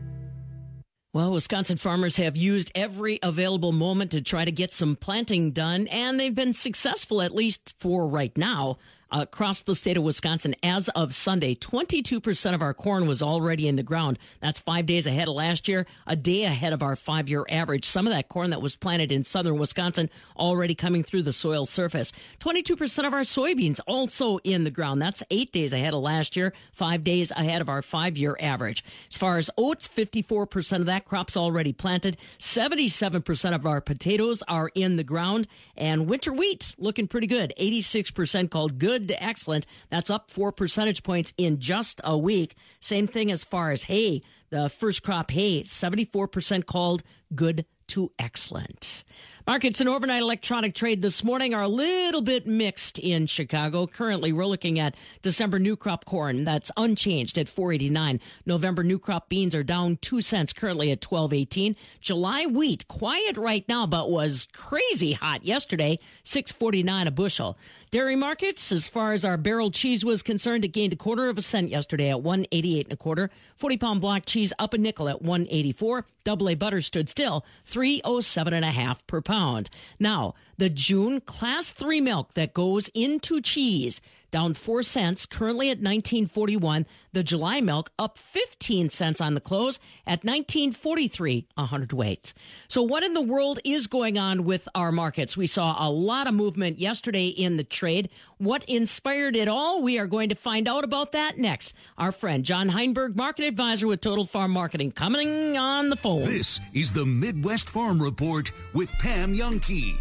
Well, Wisconsin farmers have used every available moment to try to get some planting done, and they've been successful, at least for right now. Across the state of Wisconsin, as of Sunday, twenty-two percent of our corn was already in the ground. That's five days ahead of last year, a day ahead of our five-year average. Some of that corn that was planted in southern Wisconsin already coming through the soil surface. twenty-two percent of our soybeans also in the ground. That's eight days ahead of last year, five days ahead of our five-year average. As far as oats, fifty-four percent of that crop's already planted. seventy-seven percent of our potatoes are in the ground. And winter wheat looking pretty good. eighty-six percent called good to excellent. That's up four percentage points in just a week. Same thing as far as hay. The first crop hay, seventy-four percent called good to excellent. Markets and overnight electronic trade this morning are a little bit mixed in Chicago. Currently, we're looking at December new crop corn. That's unchanged at four eighty-nine. November new crop beans are down two cents, currently at twelve eighteen. July wheat, quiet right now, but was crazy hot yesterday, six forty-nine a bushel. Dairy markets, as far as our barrel cheese was concerned, it gained a quarter of a cent yesterday at one eighty-eight and a quarter. forty pound block cheese up a nickel at one eighty-four. Double A butter stood still, three oh seven and a half per pound. Now, The June Class three milk that goes into cheese, down four cents, currently at nineteen forty-one. The July milk up fifteen cents on the close at nineteen forty-three a hundredweight. So what in the world is going on with our markets? We saw a lot of movement yesterday in the trade. What inspired it all? We are going to find out about that next. Our friend John Heinberg, market advisor with Total Farm Marketing, coming on the phone.
This is the Midwest Farm Report with Pam Youngkey.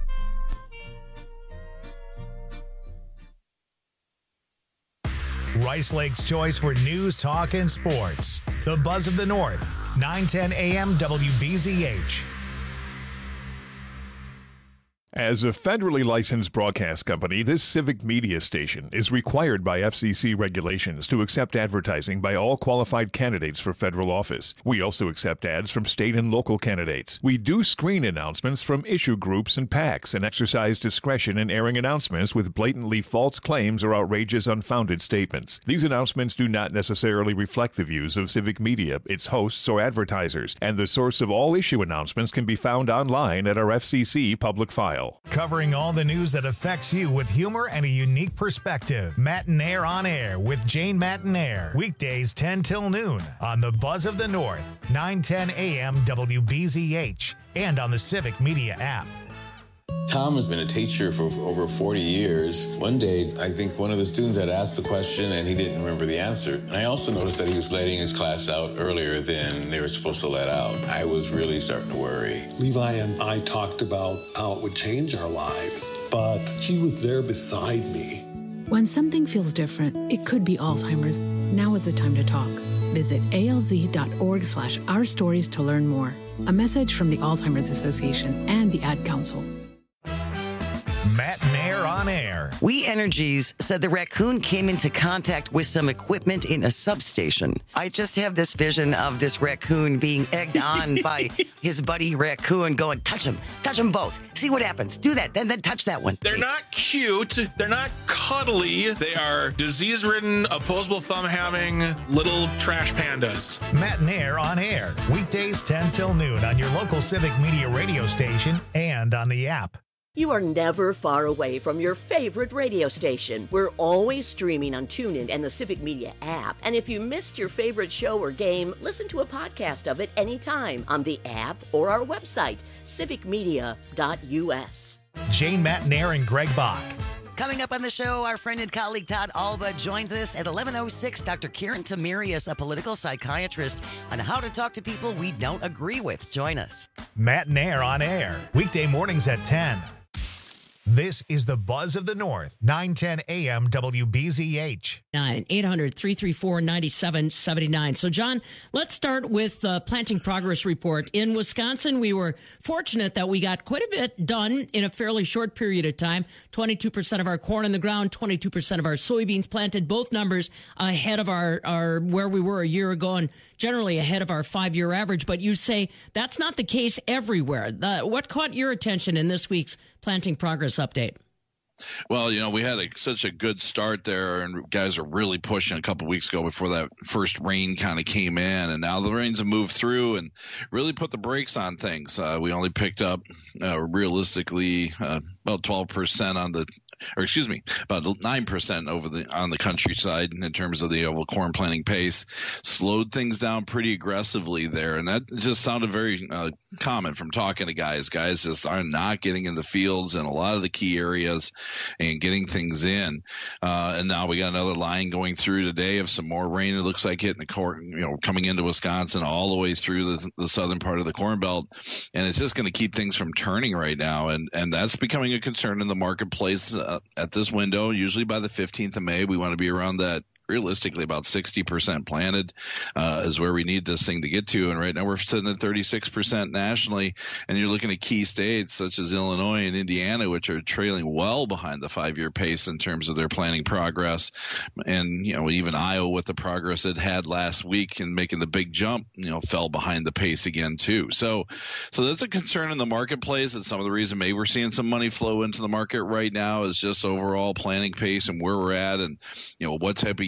Rice Lake's choice for news, talk, and sports. The Buzz of the North, nine ten A M W B Z H.
As a federally licensed broadcast company, this civic media station is required by F C C regulations to accept advertising by all qualified candidates for federal office. We also accept ads from state and local candidates. We do screen announcements from issue groups and PACs and exercise discretion in airing announcements with blatantly false claims or outrageous, unfounded statements. These announcements do not necessarily reflect the views of civic media, its hosts, or advertisers, and the source of all issue announcements can be found online at our F C C public file.
Covering all the news that affects you with humor and a unique perspective. Matinaire on Air with Jane Matinaire. Weekdays ten till noon on the Buzz of the North, nine ten A M W B Z H, and on the Civic Media app.
Tom has been a teacher for over forty years. One day, I think one of the students had asked the question and he didn't remember the answer. And I also noticed that he was letting his class out earlier than they were supposed to let out. I was really starting to worry.
Levi and I talked about how it would change our lives, but he was there beside me.
When something feels different, it could be Alzheimer's. Now is the time to talk. Visit alz.org slash our stories to learn more. A message from the Alzheimer's Association and the Ad Council.
Matinaire on Air.
We Energies said the raccoon came into contact with some equipment in a substation. I just have this vision of this raccoon being egged on by his buddy raccoon going, touch him, touch them both. See what happens. Do that, then then touch that one.
They're not cute. They're not cuddly. They are disease-ridden, opposable thumb-having little trash pandas.
Matinaire on Air. Weekdays ten till noon on your local Civic Media radio station and on the app.
You are never far away from your favorite radio station. We're always streaming on TuneIn and the Civic Media app. And if you missed your favorite show or game, listen to a podcast of it anytime on the app or our website, civic media dot u s.
Jane Matinaire and Greg Bach.
Coming up on the show, our friend and colleague Todd Alba joins us at eleven oh six. Doctor Karen Tamirius, a political psychiatrist, on how to talk to people we don't agree with. Join us.
Matinaire on Air. Weekday mornings at ten. This is the Buzz of the North, nine ten A M W B Z H.
nine eight hundred, three three four, nine seven seven nine. So, John, let's start with the planting progress report. In Wisconsin, we were fortunate that we got quite a bit done in a fairly short period of time. twenty-two percent of our corn in the ground, twenty-two percent of our soybeans planted, both numbers ahead of our, our where we were a year ago and generally ahead of our five-year average. But you say that's not the case everywhere. The, what caught your attention in this week's planting progress update?
Well, you know, we had a, such a good start there, and guys are really pushing a couple weeks ago before that first rain kind of came in, and now the rains have moved through and really put the brakes on things. Uh, we only picked up uh, realistically uh, about twelve percent on the or excuse me, about nine percent over the on the countryside in terms of the uh, corn planting pace. Slowed things down pretty aggressively there, and that just sounded very uh, common from talking to guys. Guys just are not getting in the fields in a lot of the key areas and getting things in. Uh, and now we got another line going through today of some more rain. It looks like hitting the corn, you know, coming into Wisconsin all the way through the, the southern part of the Corn Belt, and it's just going to keep things from turning right now, and and that's becoming a concern in the marketplace. Uh, at this window, usually by the fifteenth of May, we want to be around that. Realistically, about sixty percent planted uh, is where we need this thing to get to. And right now we're sitting at thirty-six percent nationally. And you're looking at key states such as Illinois and Indiana, which are trailing well behind the five-year pace in terms of their planting progress. And, you know, even Iowa with the progress it had last week and making the big jump, you know, fell behind the pace again, too. So so that's a concern in the marketplace. And some of the reason maybe we're seeing some money flow into the market right now is just overall planting pace and where we're at and, you know, what type of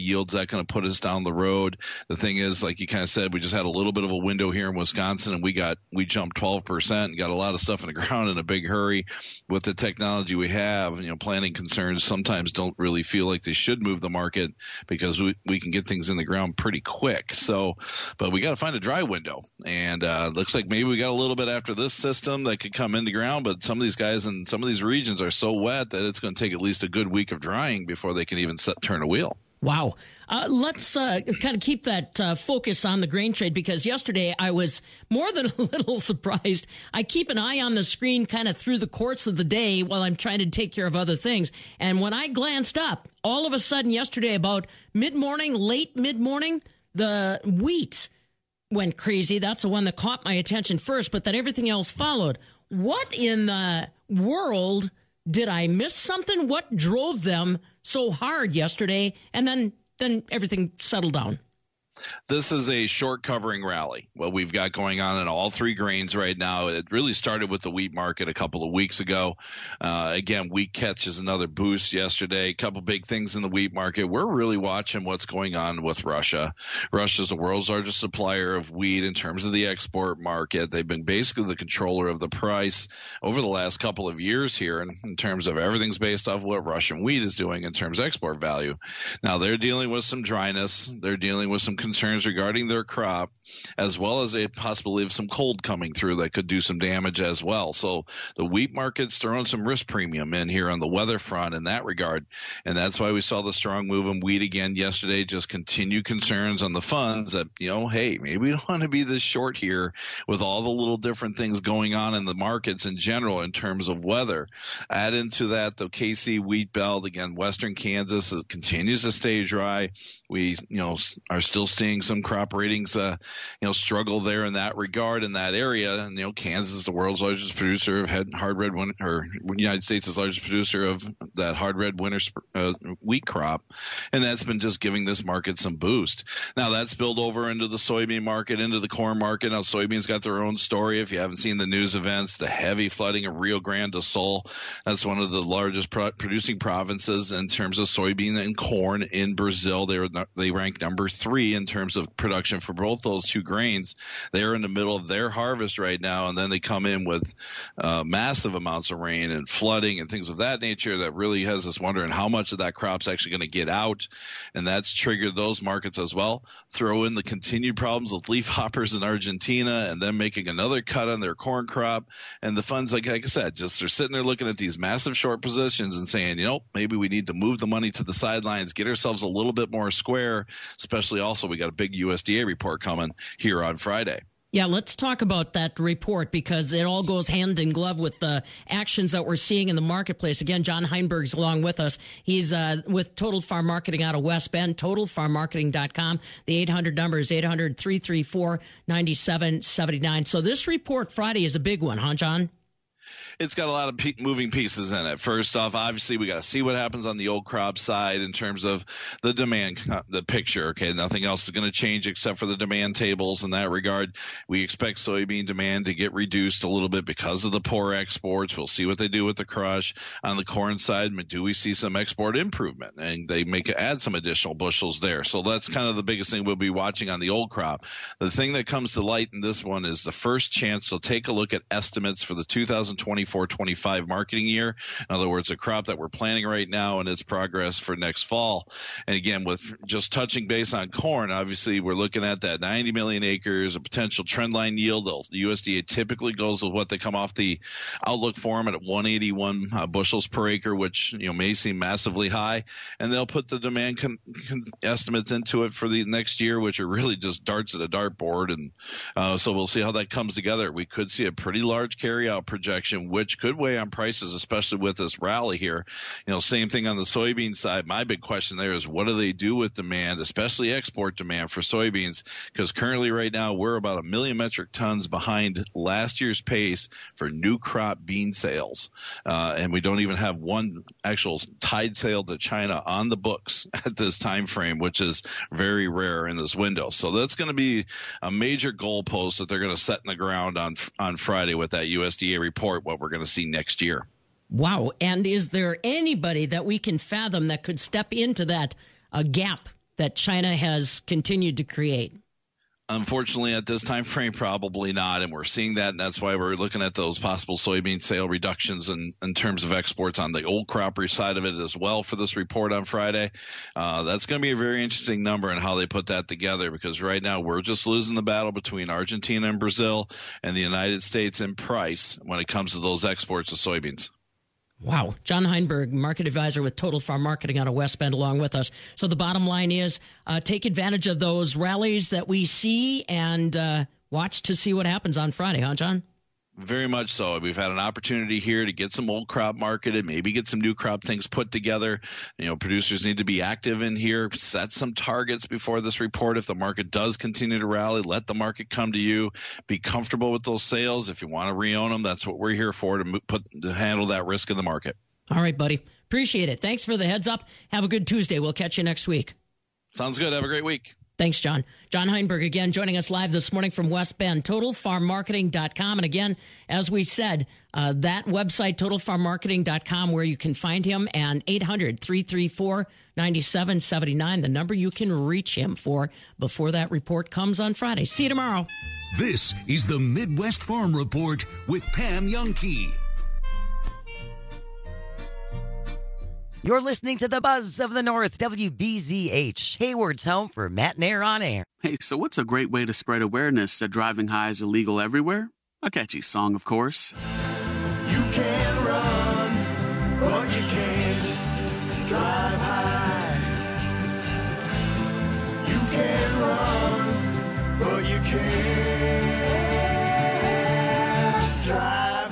yields that going to put us down the road? The thing is, like you kind of said, we just had a little bit of a window here in Wisconsin, and we got we jumped twelve percent and got a lot of stuff in the ground in a big hurry. With the technology we have, you know, planning concerns sometimes don't really feel like they should move the market because we, we can get things in the ground pretty quick. So, but we got to find a dry window, and uh, looks like maybe we got a little bit after this system that could come into ground, but some of these guys in some of these regions are so wet that it's going to take at least a good week of drying before they can even set, turn a wheel.
Wow. Uh, let's uh, kind of keep that uh, focus on the grain trade, because yesterday I was more than a little surprised. I keep an eye on the screen kind of through the course of the day while I'm trying to take care of other things. And when I glanced up, all of a sudden yesterday, about mid-morning, late mid-morning, the wheat went crazy. That's the one that caught my attention first, but then everything else followed. What in the world did I miss something? What drove them so hard yesterday? And then, then everything settled down.
This is a short covering rally. What we've got going on in all three grains right now. It really started with the wheat market a couple of weeks ago. Uh, again, wheat catches another boost yesterday. A couple big things in the wheat market. We're really watching what's going on with Russia. Russia's the world's largest supplier of wheat in terms of the export market. They've been basically the controller of the price over the last couple of years here in, in terms of everything's based off what Russian wheat is doing in terms of export value. Now they're dealing with some dryness. They're dealing with some concerns regarding their crop, as well as a possibility of some cold coming through that could do some damage as well. So the wheat market's throwing some risk premium in here on the weather front in that regard. And that's why we saw the strong move in wheat again yesterday. Just continue concerns on the funds that, you know, hey, maybe we don't want to be this short here with all the little different things going on in the markets in general in terms of weather. Add into that the K C wheat belt, again, western Kansas continues to stay dry. We, you know, are still seeing some crop ratings, uh, you know, struggle there in that regard in that area. And, you know, Kansas is the world's largest producer of hard red winter, or United States' largest producer of that hard red winter uh, wheat crop. And that's been just giving this market some boost. Now that's spilled over into the soybean market, into the corn market. Now soybeans got their own story. If you haven't seen the news events, the heavy flooding of Rio Grande do Sul, that's one of the largest pro- producing provinces in terms of soybean and corn in Brazil. They were they rank number three in terms of production for both those two grains. They're in the middle of their harvest right now, and then they come in with uh, massive amounts of rain and flooding and things of that nature that really has us wondering how much of that crop's actually going to get out, and that's triggered those markets as well. Throw in the continued problems with leaf hoppers in Argentina and then making another cut on their corn crop, and the funds, like, like I said, just they're sitting there looking at these massive short positions and saying, you know, maybe we need to move the money to the sidelines, get ourselves a little bit more square, especially also we got a big U S D A report coming here on Friday.
Yeah, let's talk about that report because it all goes hand in glove with the actions that we're seeing in the marketplace. Again, John Heinberg's along with us. He's uh, with Total Farm Marketing out of West Bend, total farm marketing dot com. The eight hundred number is eight hundred, three three four, nine seven seven nine. So this report Friday is a big one, huh, John?
It's got a lot of pe- moving pieces in it. First off, obviously, we got to see what happens on the old crop side in terms of the demand, uh, the picture. Okay, nothing else is going to change except for the demand tables in that regard. We expect soybean demand to get reduced a little bit because of the poor exports. We'll see what they do with the crush. On the corn side, do we see some export improvement? And they make add some additional bushels there. So that's kind of the biggest thing we'll be watching on the old crop. The thing that comes to light in this one is the first chance to take a look at estimates for the two thousand twenty-four twenty-five marketing year. In other words, a crop that we're planting right now and its progress for next fall. And again, with just touching base on corn, obviously we're looking at that ninety million acres, a potential trendline yield. The U S D A typically goes with what they come off the outlook form at one eighty-one uh, bushels per acre, which, you know, may seem massively high. And they'll put the demand con- con- estimates into it for the next year, which are really just darts at a dartboard. And uh, so we'll see how that comes together. We could see a pretty large carryout projection, which could weigh on prices, especially with this rally here. You know, same thing on the soybean side. My big question there is what do they do with demand, especially export demand for soybeans? Because currently right now we're about a million metric tons behind last year's pace for new crop bean sales. Uh, and we don't even have one actual tied sale to China on the books at this time frame, which is very rare in this window. So that's going to be a major goalpost that they're going to set in the ground on on Friday with that U S D A report, what we're going to see next year.
Wow. And is there anybody that we can fathom that could step into that uh, gap that China has continued to create?
Unfortunately, at this time frame, probably not. And we're seeing that. And that's why we're looking at those possible soybean sale reductions in, in terms of exports on the old crop side of it as well for this report on Friday. Uh, that's going to be a very interesting number and how they put that together, because right now we're just losing the battle between Argentina and Brazil and the United States in price when it comes to those exports of soybeans.
Wow. John Heinberg, market advisor with Total Farm Marketing out of West Bend, along with us. So the bottom line is uh, take advantage of those rallies that we see and uh, watch to see what happens on Friday, huh, John?
Very much so. We've had an opportunity here to get some old crop marketed, maybe get some new crop things put together. You know, producers need to be active in here, set some targets before this report. If the market does continue to rally, let the market come to you. Be comfortable with those sales. If you want to re-own them, that's what we're here for, to put to handle that risk in the market.
All right, buddy. Appreciate it. Thanks for the heads up. Have a good Tuesday. We'll catch you next week.
Sounds good. Have a great week.
Thanks, John. John Heinberg again joining us live this morning from West Bend, total farm marketing dot com. And again, as we said, uh, that website, total farm marketing dot com, where you can find him, and eight hundred, three three four, nine seven seven nine, the number you can reach him for before that report comes on Friday. See you tomorrow.
This is the Midwest Farm Report with Pam Jahnke.
You're listening to the Buzz of the North, W B Z H, Hayward's home for Matt and Air on Air.
Hey, so what's a great way to spread awareness that driving high is illegal everywhere? A catchy song, of course.
You can run, but you can't drive high. You can run, but you can't drive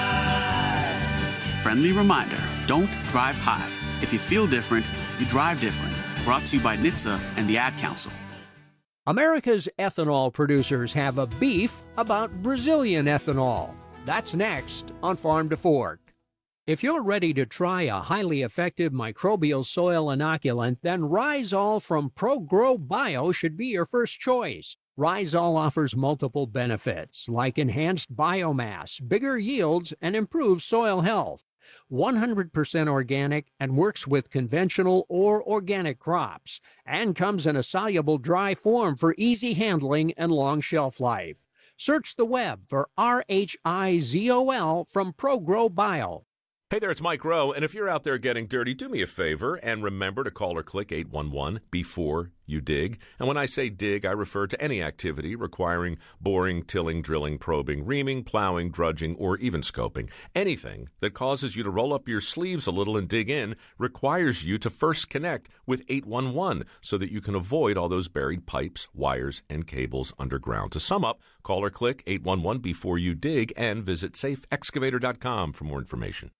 high.
Friendly reminder, don't drive high. If you feel different, you drive different. Brought to you by N H T S A and the Ad Council.
America's ethanol producers have a beef about Brazilian ethanol. That's next on Farm to Fork. If you're ready to try a highly effective microbial soil inoculant, then Rhizol from ProGrow Bio should be your first choice. Rhizol offers multiple benefits like enhanced biomass, bigger yields, and improved soil health. one hundred percent organic and works with conventional or organic crops, and comes in a soluble dry form for easy handling and long shelf life. Search the web for R H I Z O L from ProGrow Bio.
Hey there, it's Mike Rowe, and if you're out there getting dirty, do me a favor and remember to call or click eight one one before you dig. And when I say dig, I refer to any activity requiring boring, tilling, drilling, probing, reaming, plowing, drudging, or even scoping. Anything that causes you to roll up your sleeves a little and dig in requires you to first connect with eight one one so that you can avoid all those buried pipes, wires, and cables underground. To sum up, call or click eight one one before you dig and visit safe excavator dot com for more information.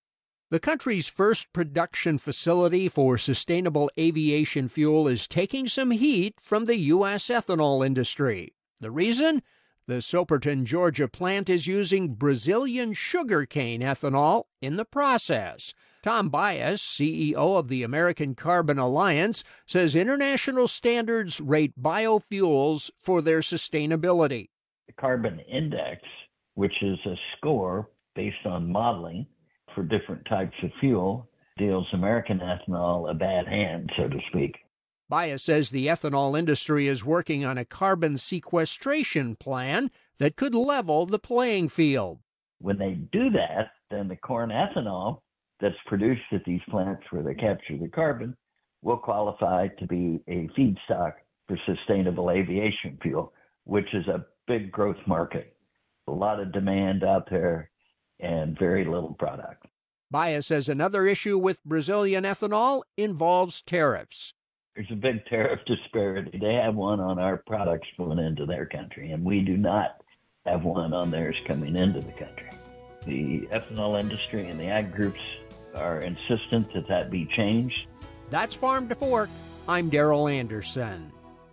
The country's first production facility for sustainable aviation fuel is taking some heat from the U S ethanol industry. The reason? The Soperton, Georgia plant is using Brazilian sugarcane ethanol in the process. Tom Bias, C E O of the American Carbon Alliance, says international standards rate biofuels for their sustainability.
The carbon index, which is a score based on modeling for different types of fuel, deals American ethanol a bad hand, so to speak.
Bias says the ethanol industry is working on a carbon sequestration plan that could level the playing field.
When they do that, then the corn ethanol that's produced at these plants where they capture the carbon will qualify to be a feedstock for sustainable aviation fuel, which is a big growth market. A lot of demand out there and very little product.
Bias says another issue with Brazilian ethanol involves tariffs.
There's a big tariff disparity. They have one on our products going into their country, and we do not have one on theirs coming into the country. The ethanol industry and the ag groups are insistent that that be changed.
That's Farm to Fork. I'm Daryl Anderson.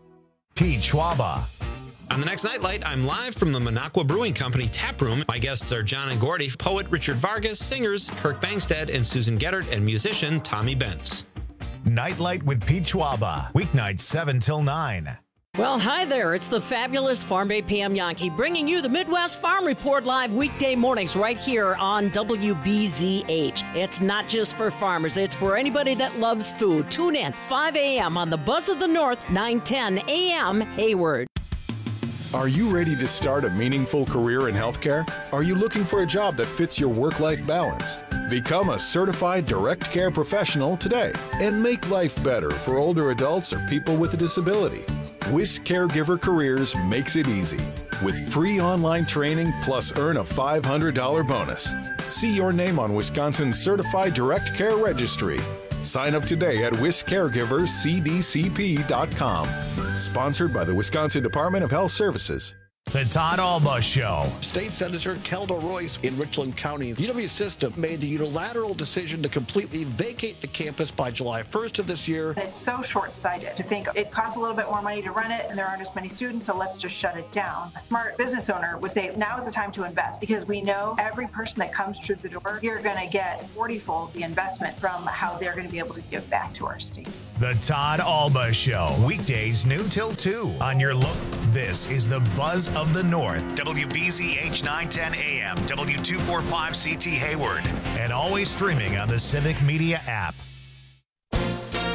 Pete Schwaba.
On the next Nightlight, I'm live from the Minocqua Brewing Company tap room. My guests are John and Gordy, poet Richard Vargas, singers Kirk Bangstead and Susan Geddard, and musician Tommy Bentz.
Nightlight with Pete Schwaba, weeknights seven till nine.
Well, hi there. It's the fabulous Farm Bay Pam Yankee bringing you the Midwest Farm Report live weekday mornings right here on W B Z H. It's not just for farmers. It's for anybody that loves food. Tune in five a.m. on the Buzz of the North, nine ten a.m. Hayward.
Are you ready to start a meaningful career in healthcare? Are you looking for a job that fits your work-life balance? Become a certified direct care professional today and make life better for older adults or people with a disability. Wisk Caregiver Careers makes it easy with free online training plus earn a five hundred dollars bonus. See your name on Wisconsin's Certified Direct Care Registry. Sign up today at wisk caregivers c d c p dot com. Sponsored by the Wisconsin Department of Health Services.
The Todd Alba Show.
State Senator Kelda Royce in Richland County. U W System made the unilateral decision to completely vacate the campus by July first of this year.
It's so short-sighted to think it costs a little bit more money to run it and there aren't as many students, so let's just shut it down. A smart business owner would say now is the time to invest because we know every person that comes through the door, you're going to get forty-fold the investment from how they're going to be able to give back to our state.
The Todd Alba Show. Weekdays noon till two on your look. This is the Buzz of the North. W B Z H nine ten A M, W two forty-five C T Hayward. And always streaming on the Civic Media app.